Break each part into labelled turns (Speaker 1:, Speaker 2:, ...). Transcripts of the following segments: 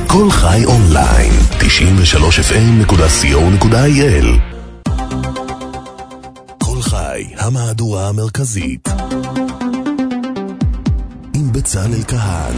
Speaker 1: כל חי אונליין, 93fm.co.il. כל חי, המהדורה המרכזית. עם בצלאל כהן.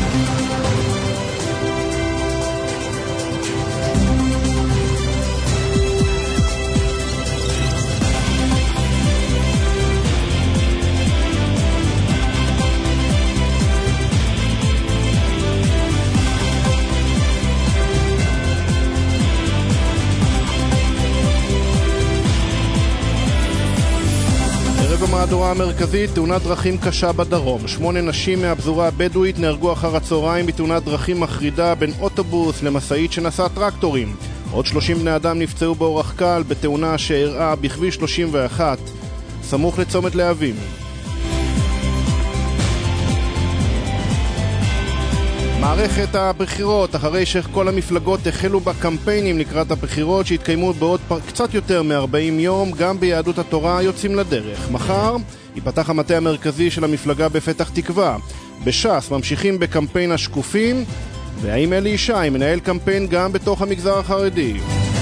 Speaker 2: במהדורה המרכזית, תאונת דרכים קשה בדרום. 8 נשים מהפזורה הבדואית נהרגו אחר הצהריים בתאונת דרכים מחרידה בין אוטובוס למשאית שנשא טרקטורים. עוד 30 בני אדם נפצעו באורח קל בתאונה שאירעה בכביש 31 סמוך לצומת להבים. מערכת הבחירות, אחרי שכל המפלגות החלו בקמפיינים לקראת הבחירות שהתקיימו בעוד קצת יותר מ-40 יום, גם ביהדות התורה יוצאים לדרך. מחר ייפתח המטה המרכזי של המפלגה בפתח תקווה. בש"ס ממשיכים בקמפיין השקופים, והאם אלי ישי מנהל קמפיין גם בתוך המגזר החרדי.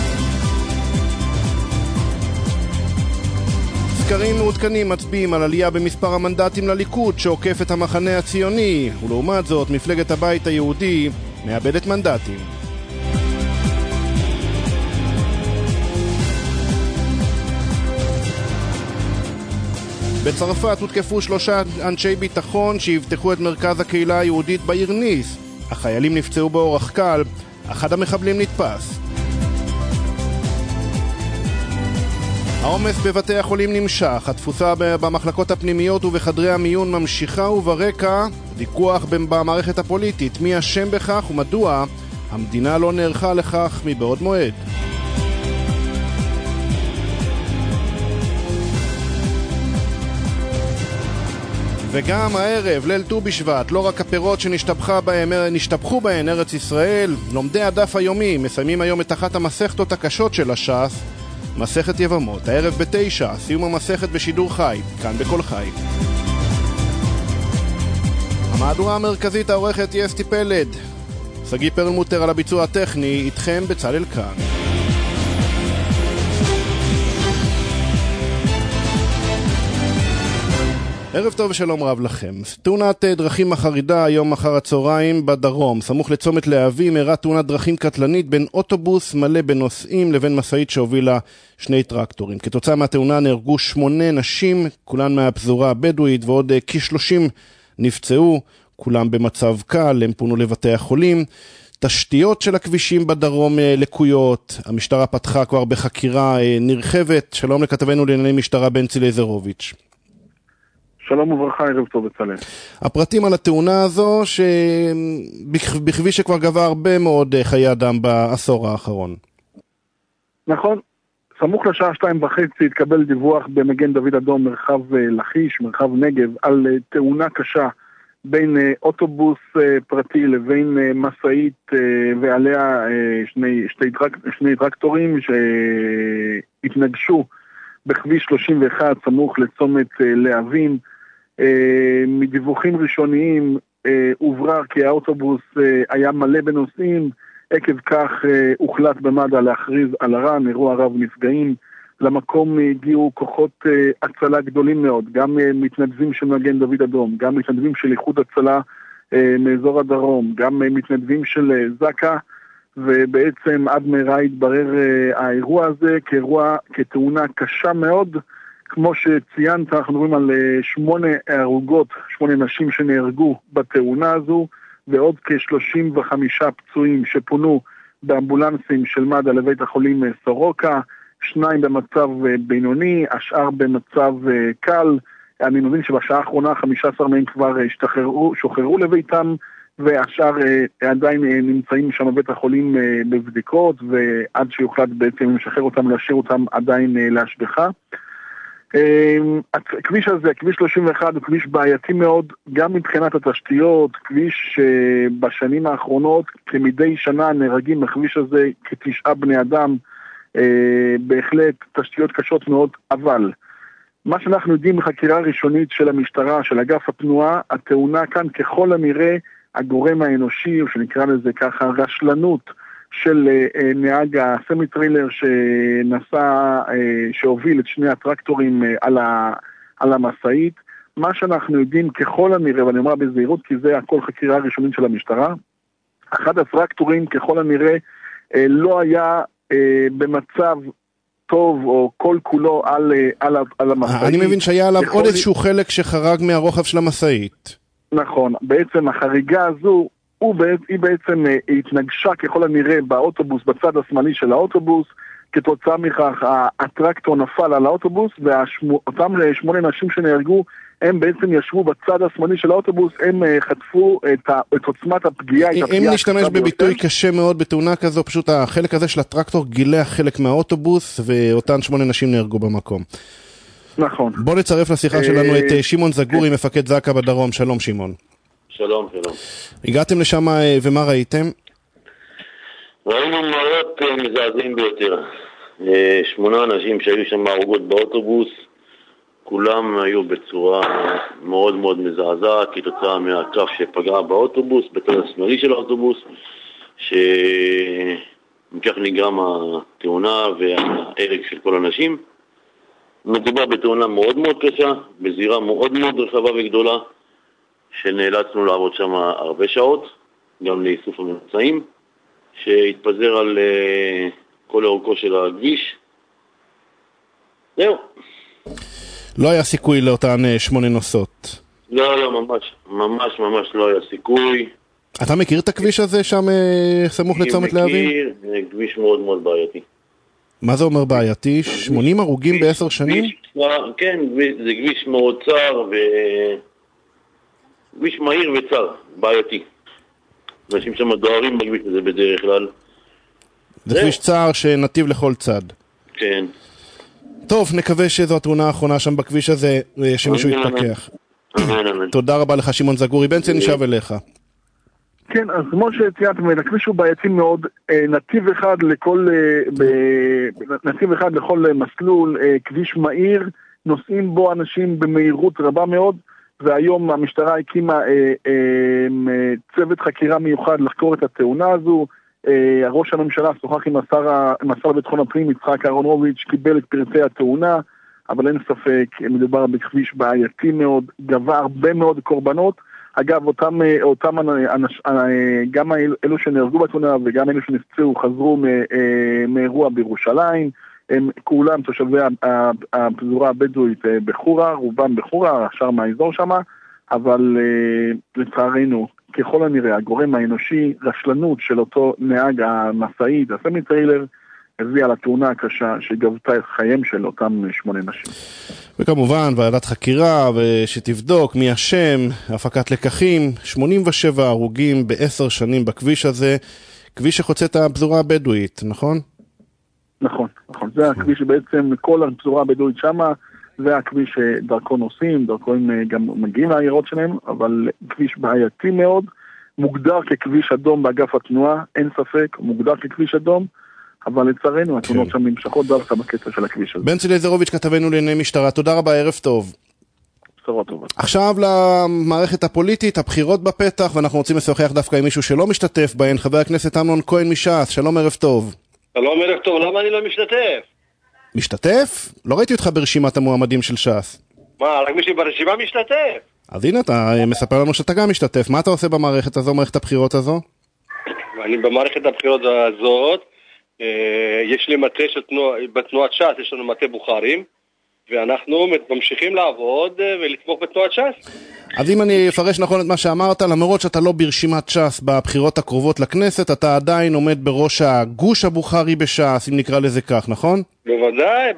Speaker 2: סקרים מעודכנים מצביעים על עלייה במספר המנדטים לליכוד שעוקף את המחנה הציוני, ולעומת זאת מפלגת הבית היהודי מאבדת מנדטים. בצרפת הותקפו 3 אנשי ביטחון שיבטחו את מרכז הקהילה היהודית בעיר ניס. החיילים נפצעו באורח קל, אחד המחבלים נתפס. העומס בבתי החולים נמשך, התפוסה במחלקות הפנימיות ובחדרי המיון ממשיכה, וברקע ויכוח במערכת הפוליטית מי אשם בכך ומדוע המדינה לא נערכה לכך מבעוד מועד. וגם הערב, ליל ט"ו בשבט, לא רק הפירות שנשתבחו בהן ארץ ישראל, לומדי הדף היומי מסיימים היום את אחת המסכתות הקשות של הש"ס, מסכת יבמות. הערב ב9, סיום המסכת בשידור חי, כאן בכל חי. המהדורה המרכזית העורכת היא אסתי פלד, סגי פרלמוטר על הביצוע הטכני, איתכם בצלאל כהן. ערב טוב ושלום רב לכם. תאונת דרכים מחרידה היום אחר הצהריים בדרום. סמוך לצומת להבים אירעה תאונת דרכים קטלנית בין אוטובוס מלא בנוסעים לבין משאית שהובילה 2 טרקטורים. כתוצאה מהתאונה נהרגו 8 נשים, כולן מהפזורה הבדואית, ועוד כ-30 נפצעו, כולם במצב קל, הם פונו לבתי החולים. תשתיות של הכבישים בדרום לקויות, המשטרה פתחה כבר בחקירה נרחבת. שלום לכתבנו לענייני משטרה בנצי לייזרוביץ'.
Speaker 3: שלום וברכה, ערב טוב בצלאל.
Speaker 2: הפרטים על התאונה הזו שבכביש שכבר גבה הרבה מאוד חיי אדם בעשור האחרון.
Speaker 3: נכון, סמוך לשעה 2:30 התקבל דיווח במגן דוד אדום מרחב לחיש, מרחב נגב, על תאונה קשה בין אוטובוס פרטי לבין משאית ועליה שני טרקטורים שהתנגשו בכביש 31 סמוך לצומת להבים. מדיווחים ראשוניים הוברר כי האוטובוס היה מלא בנוסעים, עקב כך הוחלט במד"א להכריז על הרן, אירוע רב נפגעים. למקום הגיעו כוחות הצלה גדולים מאוד, גם מתנדבים של מגן דוד אדום, גם מתנדבים של איחוד הצלה מאזור הדרום, גם מתנדבים של זק"א, ובעצם עד מהרה התברר האירוע הזה כתאונה קשה מאוד. כמו שציינת, אנחנו מדברים על 8 הרוגות, 8 נשים שנהרגו בתאונה הזו, ועוד כ-35 פצועים שפונו באמבולנסים של מד"א לבית החולים סורוקה, 2 במצב בינוני, השאר במצב קל. אני מבין שבשעה האחרונה 15 מהם כבר שוחררו לביתם, והשאר עדיין נמצאים שם בבית החולים בבדיקות, ועד שיוחלט בעצם לשחרר אותם, להשאיר אותם עדיין להשגחה. הכביש הזה, כביש 31, הוא כביש בעייתי מאוד, גם מבחינת התשתיות, כביש שבשנים האחרונות, כמדי שנה נהרגים בכביש הזה כ9 בני אדם, בהחלט תשתיות קשות מאוד, אבל מה שאנחנו יודעים בחקירה ראשונית של המשטרה, של אגף התנועה, התאונה כאן ככל הנראה הגורם האנושי, או שנקרא לזה ככה, רשלנות של נהג הסמי-טריילר שהוביל את שני הטרקטורים על המסעית. מה שאנחנו יודעים ככל הנראה, ואני אומר בזהירות כי זה הכל חקירה ראשונית של המשטרה, אחד הטרקטורים ככל הנראה לא היה במצב טוב או כל כולו על המסעית.
Speaker 2: אני מבין שהיה עליו עוד איזשהו חלק שחרג מהרוחב של המסעית. נכון,
Speaker 3: בעצם החריגה הזו היא בעצם התנגשה ככל הנראה באוטובוס, בצד השמאלי של האוטובוס, כתוצאה מכך הטרקטור נפל על האוטובוס, ואותם 8 אנשים שנהרגו, הם בעצם ישבו בצד השמאלי של האוטובוס, הם חטפו את עוצמת הפגיעה.
Speaker 2: אם נשתמש בביטוי קשה מאוד בתאונה כזו, פשוט החלק הזה של הטרקטור גילה חלק מהאוטובוס, ואותן 8 אנשים נהרגו במקום.
Speaker 3: נכון.
Speaker 2: בוא נצרף לשיחה שלנו את שמעון זגורי, מפקד זק"א בדרום. שלום שמעון.
Speaker 4: שלום, שלום.
Speaker 2: הגעתם לשם ומה ראיתם?
Speaker 4: ראינו מראות מזעזעים ביותר. 8 אנשים שהיו שם הרוגות באוטובוס, כולם היו בצורה מאוד מאוד מזעזעת, כתוצאה מהקרב שפגע באוטובוס, בצד השמאלי של האוטובוס, שמכך נגרם התאונה וההרג של כל האנשים. מדובר בתאונה מאוד מאוד קשה, בזירה מאוד מאוד רחבה וגדולה, שנאלצנו לעבוד שם הרבה שעות, גם לאיסוף הממצאים, שהתפזר על כל אורכו של הכביש. זהו.
Speaker 2: לא היה סיכוי לאותן 8 נוסעות.
Speaker 4: לא, ממש לא היה סיכוי.
Speaker 2: אתה מכיר את הכביש הזה שם סמוך לצומת להבים?
Speaker 4: מכיר, זה כביש מאוד מאוד בעייתי.
Speaker 2: מה זה אומר בעייתי? 80 הרוגים ב10 שנים?
Speaker 4: כן, זה כביש מאוד צר כביש מהיר וצר, בעייתי. אנשים שם דוהרים בכביש הזה בדרך כלל.
Speaker 2: זה כביש צר שנתיב לכל צד.
Speaker 4: כן.
Speaker 2: טוב, נקווה שזו התאונה האחרונה שם בכביש הזה, שמישהו יתפכח. תודה רבה לך שמעון זגורי. בנצי נשאב אליך.
Speaker 3: כן, אז כמו שציינת, הכביש הוא בעייתי מאוד, נתיב אחד לכל מסלול, כביש מהיר, נוסעים בו אנשים במהירות רבה מאוד, והיום המשטרה הקימה צוות חקירה מיוחד לחקור את התאונה הזו. ראש הממשלה שוחח עם השר לביטחון הפנים יצחק אהרונוביץ', קיבל את פרטי התאונה, אבל אין ספק, מדובר בכביש בעייתי מאוד, גבה הרבה מאוד קורבנות. אגב, גם אלו שנהרגו בתאונה וגם אלו שנפצעו חזרו מאירוע בירושלים, הם כולם תושבי הפזורה הבדואית בחורה, רובם בחורה, השאר מהאזור שמה, אבל לצערנו, ככל הנראה, הגורם האנושי, רשלנות של אותו נהג המסעית, הסמי-טריילר, הביאה לתאונה הקשה שגבתה את חייהם של אותם 8 נשים.
Speaker 2: וכמובן, ועדת חקירה שתבדוק מי אשם, הפקת לקחים, 87 הרוגים ב10 שנים בכביש הזה, כביש שחוצה את הפזורה הבדואית, נכון?
Speaker 3: נכון. זה הכביש שבעצם כל הפזורה הבדואית שמה, זה הכביש שדרכו נוסעים, דרכו הם גם מגיעים לעיירות שלהם, אבל כביש בעייתי מאוד, מוגדר ככביש אדום באגף התנועה, אין ספק, מוגדר ככביש אדום, אבל לצערנו התאונות שם נמשכות דווקא בקטע של הכביש הזה.
Speaker 2: בנצי לייזרוביץ' כתבנו לענייני משטרה, תודה רבה, ערב טוב.
Speaker 3: בשורות טובות.
Speaker 2: עכשיו למערכת הפוליטית, הבחירות בפתח, ואנחנו רוצים לשוחח דווקא עם מישהו שלא משתתף בהן, חבר הכנסת אמנון כהן מש"ס, שלום ערב טוב.
Speaker 5: שלום ערב טוב, למה אני לא משתתף?
Speaker 2: משתתף? לא ראיתי אותך ברשימת המועמדים של ש"ס.
Speaker 5: מה, רק מי שברשימה משתתף? אז
Speaker 2: הנה, אתה מספר לנו שאתה גם משתתף. מה אתה עושה במערכת הזו, מערכת הבחירות הזו?
Speaker 5: אני במערכת הבחירות הזאת, יש לי מטה בתנועת ש"ס, יש לנו מטה בוחרים, ואנחנו ממשיכים לעבוד ולתמוך בתנועת ש"ס.
Speaker 2: אז אם אני אפרש נכון את מה שאמרת, למרות שאתה לא ברשימת ש"ס בבחירות הקרובות לכנסת, אתה עדיין עומד בראש הגוש הבוחרי בש"ס, אם נקרא לזה כך, נכון?
Speaker 5: בוודאי.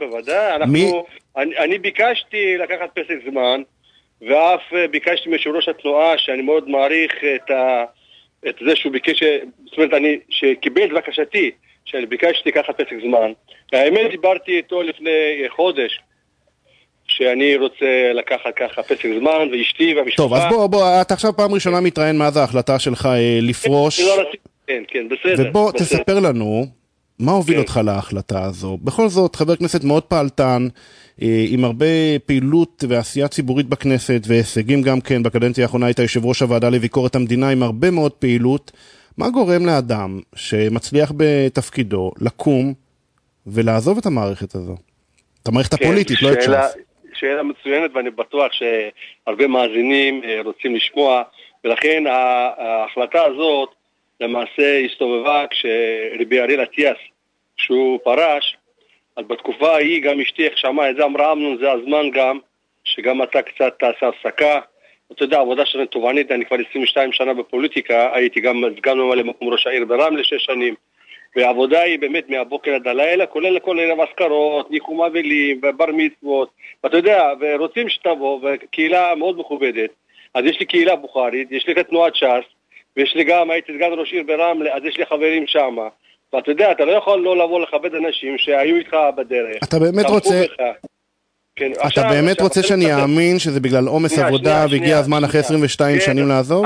Speaker 5: אני ביקשתי לקחת פסק זמן, ואף ביקשתי מיושב-ראש התנועה, שאני מאוד מעריך את זה שהוא ביקש, זאת אומרת, שקיבל את בקשתי, שאני ביקשתי לקחת פסק זמן. האמת, דיברתי איתו לפני חודש, שאני רוצה לקחת ככה פסק זמן, ואשתי והמשפחה.
Speaker 2: טוב, אז בוא, אתה עכשיו פעם ראשונה מתראיין מה זה ההחלטה שלך לפרוש.
Speaker 5: כן, בסדר.
Speaker 2: ובוא תספר לנו, מה הוביל אותך להחלטה הזו? בכל זאת, חבר כנסת מאוד פעלתן, עם הרבה פעילות ועשייה ציבורית בכנסת, והישגים גם כן, בקדנציה האחרונה הייתה יושב ראש הוועדה לביקורת המדינה, עם הרבה מאוד פעילות. מה גורם לאדם שמצליח בתפקידו לקום ולעזוב את המערכת הזו? את המערכת הפוליטית, לא את ש"ס.
Speaker 5: שאלה מצוינת, ואני בטוח שהרבה מאזינים רוצים לשמוע, ולכן ההחלטה הזאת למעשה הסתובבה כשרבי אריאל אטיאס, שהוא פרש, אז בתקופה ההיא גם אשתי שמעה את זה, אמרה אמנון, זה הזמן גם, שגם אתה קצת תעשה הפסקה. אתה יודע, עבודה שלנו תובענית, אני כבר 22 שנה בפוליטיקה, הייתי גם סגן ממלא מקום ראש העיר ברמלה 6 שנים, והעבודה היא באמת מהבוקר עד הלילה, כולל לכל ערב אזכרות, ניחום אבלים ובר מצוות, ואתה יודע, ורוצים שתבוא, וקהילה מאוד מכובדת. אז יש לי קהילה בוכרית, יש לי תנועת ש"ס, ויש לי גם, הייתי סגן ראש עיר ברמלה, אז יש לי חברים שם. ואתה יודע, אתה לא יכול לא לבוא לכבד אנשים שהיו איתך בדרך.
Speaker 2: אתה באמת רוצה... כן, אתה באמת רוצה שאני אאמין שזה בגלל עומס עבודה והגיע הזמן אחרי 22 שנים לעזוב?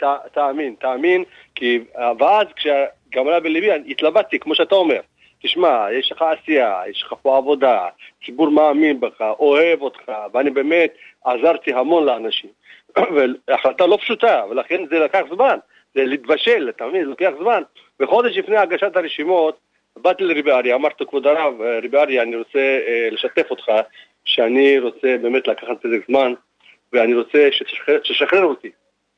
Speaker 5: תאמין, כי ואז כשגם עלה בלבי, התלבטתי, כמו שאתה אומר, תשמע, יש לך עשייה, יש לך פה עבודה, ציבור מאמין בך, אוהב אותך, ואני באמת עזרתי המון לאנשים. והחלטה לא פשוטה, ולכן זה לקח זמן, זה להתבשל, אתה מבין, זה לקח זמן. וחודש לפני הגשת הרשימות, באתי לרבי אריה, אמרתי, כבוד הרב, רבי אריה, אני רוצה לשתף אותך, שאני רוצה באמת לקחת פסק זמן, ואני רוצה שתשחרר אותי.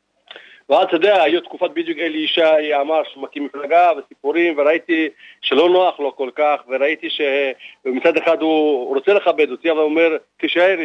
Speaker 5: ואז אתה יודע, היו תקופת בדיוק אלי ישי אמר שמקים מפלגה וסיפורים, וראיתי שלא נוח לו כל כך, וראיתי שמצד אחד הוא רוצה לכבד אותי, אבל הוא אומר, תשאר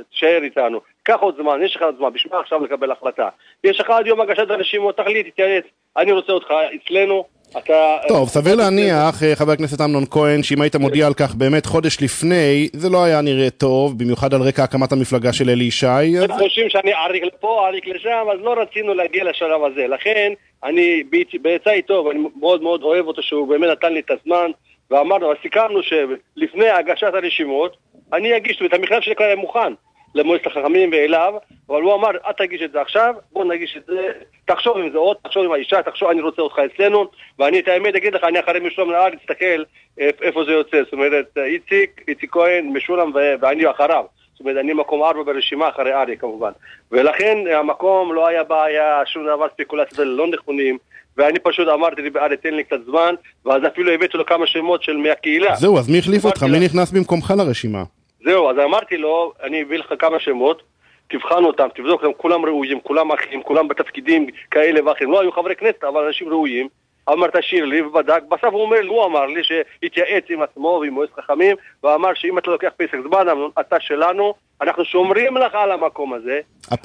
Speaker 5: איתנו, קח עוד זמן, יש לך עוד זמן, בשביל עכשיו לקבל החלטה. יש לך עד יום הגשת הרשימות, תחליט, תתייעץ, אני רוצה אותך אצלנו,
Speaker 2: טוב, סביר להניח, חבר הכנסת אמנון כהן, שאם היית מודיע על כך באמת חודש לפני, זה לא היה נראה טוב, במיוחד על רקע הקמת המפלגה של אלי ישי.
Speaker 5: אתם חושבים שאני עריק לפה, עריק לשם, אז לא רצינו להגיע לשלב הזה. לכן, אני בעצה איתו, ואני מאוד מאוד אוהב אותו, שהוא באמת נתן לי את הזמן, ואמרנו, סיכמנו שלפני הגשת הרשימות, אני אגיש, את המכתב שלי כבר מוכן למועצת החכמים ואליו, אבל הוא אמר, את תגיש את זה עכשיו, בוא נגיש את זה, תחשוב עם זה עוד, תחשוב עם האישה, תחשוב, אני רוצה אותך אצלנו, ואני את האמת אגיד לך, אני אחרי משולם נהר, תסתכל איפה זה יוצא, זאת אומרת, איציק כהן, משולם ואני אחריו, זאת אומרת, אני מקום 4 ברשימה אחרי ארי כמובן, ולכן המקום לא היה בעיה, שום דבר ספקולציה לא נכונים, ואני פשוט אמרתי לי, ארי תן לי קצת זמן, ואז אפילו הבאתי לו כמה שמות של מהקהילה.
Speaker 2: זהו, אז מי החליף אותך? מי נכנס במקומך לרשימה?
Speaker 5: זהו, אז אמרתי לו, אני אביא לך כמה שמות, תבחן אותם, תבדוק אותם, כולם ראויים, כולם אחים, כולם בתפקידים כאלה ואחרים, לא היו חברי כנסת, אבל אנשים ראויים. אמר תשאיר לי ובדק, בסוף הוא אמר לי שהתייעץ עם עצמו ועם מועצת חכמים, ואמר שאם אתה לוקח פסק זמן, אתה שלנו, אנחנו שומרים לך על המקום הזה.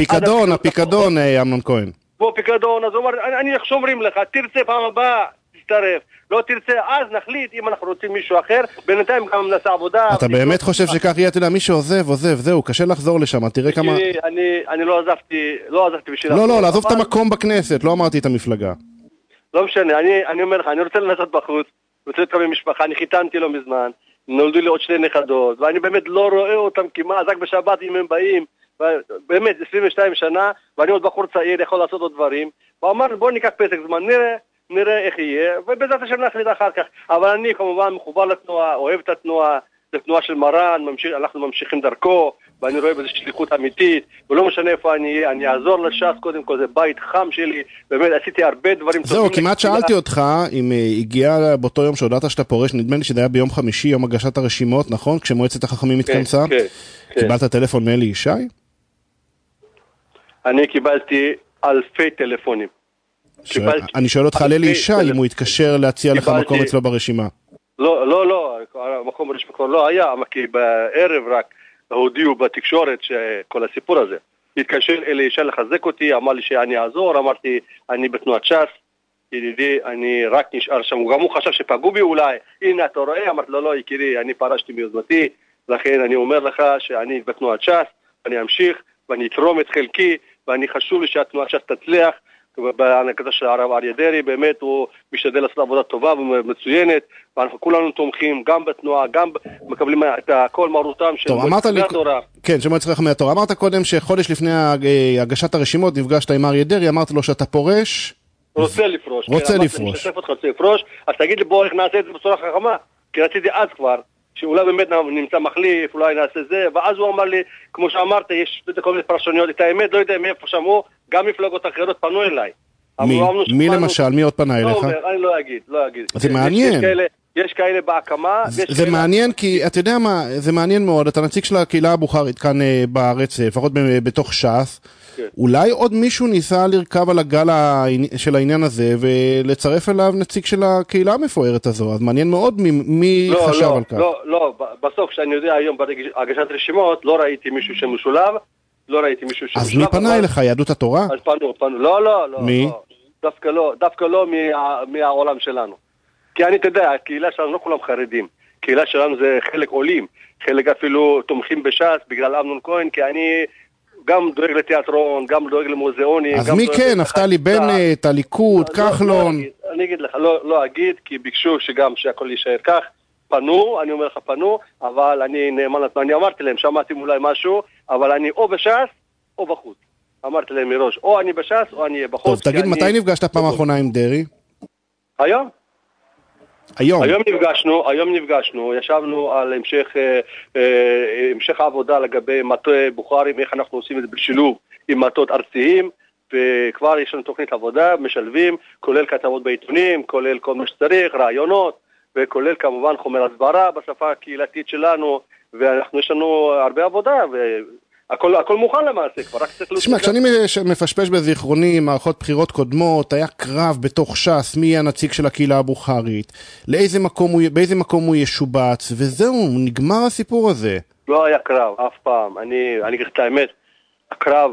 Speaker 2: הפיקדון, אמנון כהן.
Speaker 5: בוא פיקדון, אז הוא אמר, אני שומרים לך, תרצה פעם הבאה, תצטרף. לא תרצה, אז נחליט אם אנחנו רוצים מישהו אחר, בינתיים גם נעשה עבודה.
Speaker 2: אתה באמת חושב שכך יהיה, אתה יודע, מי שעוזב, זהו, קשה לחזור לשם, תראה כמה...
Speaker 5: אני לא עזבתי בשביל...
Speaker 2: לא, לעזוב את המקום בכנסת, לא אמרתי את המפלגה.
Speaker 5: לא משנה, אני אומר לך, אני רוצה לנסות בחוץ, רוצה להתקבל משפחה, אני חיתנתי לו מזמן, נולדו לי עוד 2 נכדות, ואני באמת לא רואה אותם כמעט, רק בשבת אם הם באים, באמת 22 שנה, ואני עוד בחור צעיר, יכול לעשות עוד דברים, ואמר, בוא ניקח פסק זמן, נראה איך יהיה, ובעזרת השם נחליט אחר כך. אבל אני כמובן מחובר לתנועה, אוהב את התנועה, זו תנועה של מרן, אנחנו ממשיכים דרכו, ואני רואה בזה שליחות אמיתית, ולא משנה איפה אני אהיה, אני אעזור לש"ס, קודם כל זה בית חם שלי, באמת עשיתי הרבה דברים טובים.
Speaker 2: זהו, כמעט שאלתי אותך אם הגיע באותו יום שהודעת שאתה פורש, נדמה לי שזה היה ביום חמישי, יום הגשת הרשימות, נכון? כשמועצת החכמים התכנסה?
Speaker 5: כן.
Speaker 2: קיבלת טלפון מאלי ישי?
Speaker 5: אני קיבלתי אלפי טלפונים.
Speaker 2: אני שואל אותך על אלי ישי, אם הוא התקשר להציע לך מקום אצלו ברשימה.
Speaker 5: לא, המקום ברשימה כבר לא היה, כי בערב רק הודיעו בתקשורת שכל הסיפור הזה. התקשר אלי ישי לחזק אותי, אמר לי שאני אעזור, אמרתי, אני בתנועת ש"ס, ידידי, אני רק נשאר שם, גם הוא חשב שפגעו בי אולי, הנה אתה רואה, אמרתי לא, יקירי, אני פרשתי מיוזמתי, לכן אני אומר לך שאני בתנועת ש"ס, אני אמשיך, ואני אתרום את חלקי, ואני חשוב לי שהתנועת ש"ס תצליח, בהנהגתו של הרב אריה דרעי, באמת הוא משתדל לעשות עבודה טובה ומצוינת, ואנחנו כולנו תומכים גם בתנועה, גם מקבלים את כל מרותם של מועצת חכמי התורה.
Speaker 2: כן, של מועצת חכמי התורה. אמרת קודם שחודש לפני הגשת הרשימות נפגשת עם אריה דרעי, אמרת לו שאתה פורש,
Speaker 5: רוצה לפרוש.
Speaker 2: רוצה לפרוש.
Speaker 5: רוצה לפרוש, אז תגיד לי בוא איך נעשה את זה בצורה חכמה, כי רציתי אז כבר, שאולי באמת נמצא מחליף, אולי נעשה זה, ואז הוא אמר לי, כמו שאמרת, יש כל מיני פרשניות, את האמת, לא יודע מאיפה שמעו, גם מפלגות אחרות פנו אליי.
Speaker 2: מי למשל? מי עוד פנה אליך?
Speaker 5: אני לא אגיד.
Speaker 2: זה מעניין.
Speaker 5: יש כאלה בהקמה.
Speaker 2: זה מעניין כי, אתה יודע מה, זה מעניין מאוד, אתה נציג של הקהילה הבוכרית כאן בארץ, לפחות בתוך ש"ס, אולי עוד מישהו ניסה לרכב על הגל של העניין הזה, ולצרף אליו נציג של הקהילה המפוארת הזו, אז מעניין מאוד מי חשב על כך.
Speaker 5: לא, בסוף כשאני יודע היום בהגשת רשימות, לא ראיתי מישהו שמשולב,
Speaker 2: אז מי פנה אליך, יהדות התורה?
Speaker 5: אז פנו, לא.
Speaker 2: מי?
Speaker 5: דווקא לא מהעולם שלנו. כי אני יודע, הקהילה שלנו לא כולם חרדים. הקהילה שלנו זה חלק עולים, חלק אפילו תומכים בש"ס בגלל אמנון כהן, כי אני גם דואג לתיאטרון, גם דואג למוזיאונים.
Speaker 2: אז מי כן? נפתלי בנט, הליכוד, כחלון?
Speaker 5: אני אגיד לך, לא אגיד, כי ביקשו שגם שהכל יישאר כך. פנו, אני אומר לך פנו, אבל אני נאמן, אני אמרתי להם, שמעתי אולי משהו, אבל אני או בש"ס או בחוץ. אמרתי להם מראש, או אני בש"ס או אני אהיה בחוץ.
Speaker 2: טוב, תגיד, מתי נפגשת פעם האחרונה עם דרי?
Speaker 5: היום נפגשנו, ישבנו על המשך העבודה לגבי מטה בוכרים, איך אנחנו עושים את זה בשילוב עם מטות ארציים, וכבר יש לנו תוכנית עבודה, משלבים, כולל כתבות בעיתונים, כולל כל מה שצריך, רעיונות, וכולל כמובן חומר הסברה בשפה הקהילתית שלנו, ואנחנו יש לנו הרבה עבודה, הכל מוכן למעשה, כבר רק צריך...
Speaker 2: תשמע, כשאני מפשפש בזיכרוני, מערכות בחירות קודמות, היה קרב בתוך ש"ס, מי יהיה הנציג של הקהילה הבוכרית, באיזה מקום הוא ישובץ, וזהו, נגמר הסיפור הזה.
Speaker 5: לא היה קרב, אף פעם. אני אגיד את האמת, הקרב,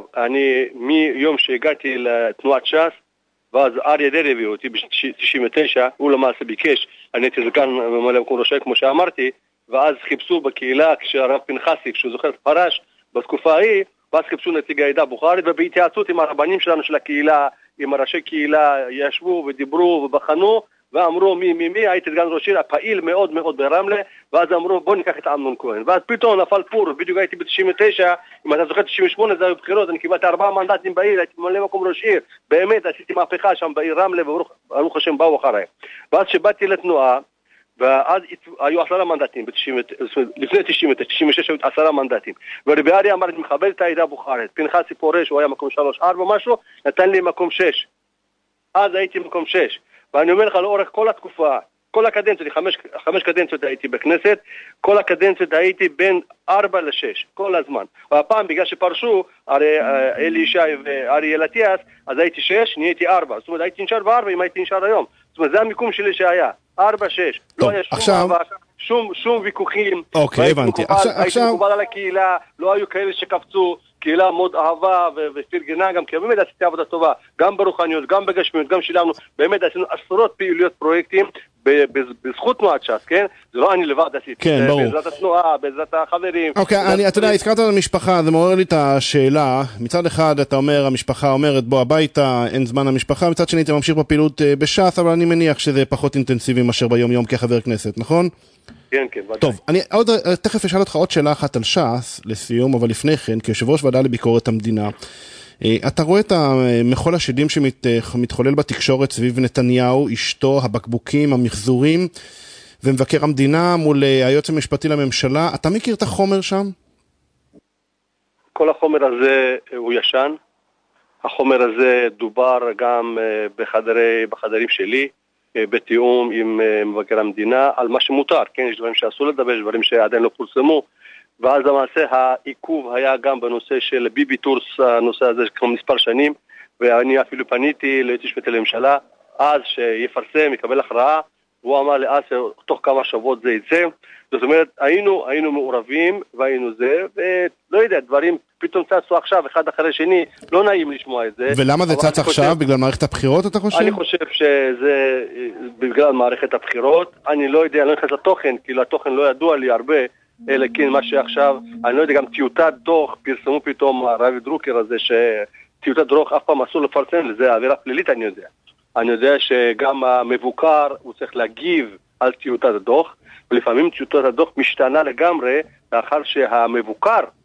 Speaker 5: מיום שהגעתי לתנועת ש"ס, ואז אריה דרעי הביא אותי ב-99, הוא למעשה ביקש, אני הייתי סגן ממלא מקום ראש העיר, כמו שאמרתי, ואז חיפשו בקהילה, כשהרב פנחסי, כשהוא זוכר פרש, בתקופה ההיא, ואז חיפשו נציג העדה הבוכרית, ובהתייעצות עם הרבנים שלנו של הקהילה, עם ראשי קהילה, ישבו ודיברו ובחנו, ואמרו מי, הייתי סגן ראש עיר, הפעיל מאוד מאוד ברמלה, ואז אמרו בוא ניקח את אמנון כהן, ואז פתאום נפל פור, בדיוק הייתי ב-99, אם אתה זוכר 98 זה היו בחירות, אני קיבלתי 4 מנדטים בעיר, הייתי ממלא מקום ראש עיר, באמת עשיתי מהפכה שם בעיר רמלה, וברוך השם באו אחריי. ואז שבאתי לתנועה, ואז היו 10 מנדטים, לפני 96 היו 10 מנדטים, ורבי אריה אמר, אני מכבד את העדה הבוכרית, פנחסי פורש, הוא היה מקום 3-4 משהו, נתן לי מקום 6, אז הייתי מקום 6, ואני אומר לך לאורך כל התקופה, כל הקדנציות, 5 קדנציות הייתי בכנסת, כל הקדנציות הייתי בין 4 ל-6, כל הזמן. והפעם בגלל שפרשו, הרי אלי ישי וארי אלטיאס, אז הייתי 6, נהייתי 4. זאת אומרת, הייתי נשאר ב-4 אם הייתי נשאר היום. זאת אומרת, זה המיקום שלי שהיה, 4-6. לא היה שום ויכוחים.
Speaker 2: אוקיי, הבנתי.
Speaker 5: הייתי מקובל על הקהילה, לא היו כאלה שקפצו, קהילה מאוד אהבה ופרגנה גם, כי באמת עשיתי עבודה טובה, גם ברוחניות, גם בגשמיות, גם שילמנו, באמת עשינו עשרות פעילויות פרויקטים, בזכות תנועת ש"ס, כן? זה לא אני לבד עשיתי,
Speaker 2: כן, ברור.
Speaker 5: בעזרת התנועה, בעזרת החברים.
Speaker 2: אוקיי, אתה יודע, הזכרת על המשפחה, זה מעורר לי את השאלה, מצד אחד אתה אומר, המשפחה אומרת בוא הביתה, אין זמן למשפחה, מצד שני אתה ממשיך בפעילות בש"ס, אבל אני מניח שזה פחות אינטנסיבי מאשר ביום יום כחבר כנסת, נכון?
Speaker 5: כן, כן, ודאי.
Speaker 2: טוב, אני תכף אשאל אותך עוד שאלה אחת על ש"ס, לסיום, אבל לפני כן, כיושב ראש ועדה לביקורת המדינה, אתה רואה את מחול השדים שמתחולל בתקשורת סביב נתניהו, אשתו, הבקבוקים, המחזורים, ומבקר המדינה מול היועץ המשפטי לממשלה, אתה מכיר את החומר שם?
Speaker 5: כל החומר הזה הוא ישן, החומר הזה דובר גם בחדרים שלי, בתיאום עם מבקר המדינה, על מה שמותר, כן, יש דברים שאסור לדבר, יש דברים שעדיין לא פורסמו, ואז למעשה העיכוב היה גם בנושא של ביבי טורס, הנושא הזה כבר מספר שנים, ואני אפילו פניתי ליועץ המשפטי לממשלה, אז שיפרסם, יקבל הכרעה, והוא אמר לי, אז תוך כמה שבועות זה יצא, זאת אומרת, היינו מעורבים, והיינו זה, ולא יודע, דברים פתאום צצו עכשיו, אחד אחרי שני, לא נעים לשמוע את זה.
Speaker 2: ולמה זה צץ עכשיו? בגלל מערכת הבחירות, אתה חושב?
Speaker 5: אני חושב שזה בגלל מערכת הבחירות, אני לא יודע, אני לא נכנס לתוכן, כי התוכן לא ידוע לי הרבה, אלא כן, מה שעכשיו, אני לא יודע, גם טיוטת דוח, פרסמו פתאום הרבי דרוקר הזה, שטיוטת דוח אף פעם אסור לפרסם, לזה עבירה פלילית, אני יודע. אני יודע שגם המבוקר, הוא צריך להגיב על טיוטת הדוח, ולפעמים טיוטת הדוח משתנה לגמרי, לאחר שהמבוקר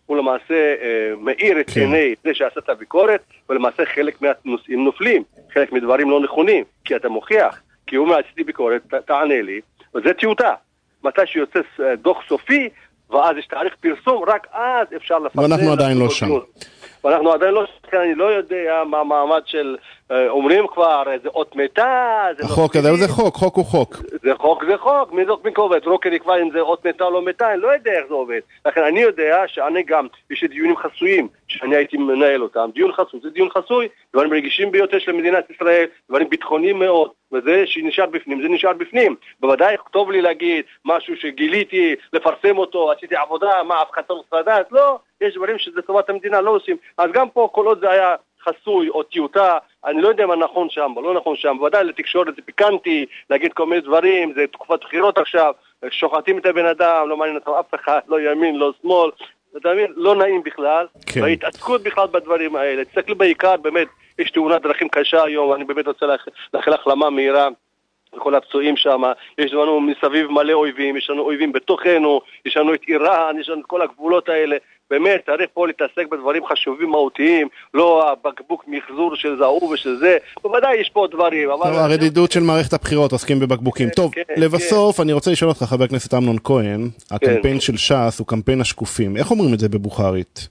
Speaker 5: הוא למעשה מאיר את עיני זה שעשה את הביקורת, ולמעשה חלק מהנושאים נופלים, חלק מדברים לא נכונים, כי אתה מוכיח, כי הוא עשיתי ביקורת, תענה לי, וזה טיוטה. מתי שיוצא דוח סופי, ואז יש תאריך פרסום, רק אז אפשר לפרסם.
Speaker 2: ואנחנו עדיין לא שם.
Speaker 5: ואנחנו עדיין לא שם, אני לא יודע מה המעמד של, אומרים כבר, זה אות מתה,
Speaker 2: החוק הזה, זה חוק, חוק הוא חוק.
Speaker 5: זה חוק, מי עובד? רוקר יקבע אם זה אות מתה או לא מתה, אני לא יודע איך זה עובד. לכן אני יודע שאני גם, יש דיונים חסויים, שאני הייתי מנהל אותם, דיון חסוי, זה דיון חסוי, דברים רגישים ביותר של מדינת ישראל, דברים ביטחוניים מאוד, וזה שנשאר בפנים, זה נשאר בפנים. בוודאי טוב לי להגיד משהו שגיליתי, לפרסם אותו, עשיתי עבודה, מה, אף אחד לא סדעת, לא, יש דברים שזה טובת המדינה, לא עושים. אז גם פה כל עוד זה היה חסוי או טיוטה, אני לא יודע מה נכון שם, לא נכון שם, בוודאי לתקשורת זה פיקנטי, להגיד כל מיני דברים, זה תקופת בחירות עכשיו, שוחטים את הבן אדם, לא מעניין אותו אף אחד, לא ימין, לא שמאל, אתה מבין, לא נעים בכלל, והתעסקות בכלל בדברים האלה, תסתכל בעיקר, באמת, יש תאונת דרכים קשה היום, אני באמת רוצה לאחל החלמה מהירה, וכל הפצועים שם, יש לנו מסביב מלא אויבים, יש לנו אויבים בתוכנו, יש לנו את איראן, יש לנו את כל הגבולות האלה, באמת, צריך פה להתעסק בדברים חשובים מהותיים, לא הבקבוק מחזור של זהו ושל זה, בוודאי יש פה דברים.
Speaker 2: טוב, הרדידות של מערכת הבחירות, עוסקים בבקבוקים. טוב, לבסוף, אני רוצה לשאול אותך, חבר הכנסת אמנון כהן, הקמפיין של ש"ס הוא קמפיין השקופים, איך אומרים את זה בבוכרית?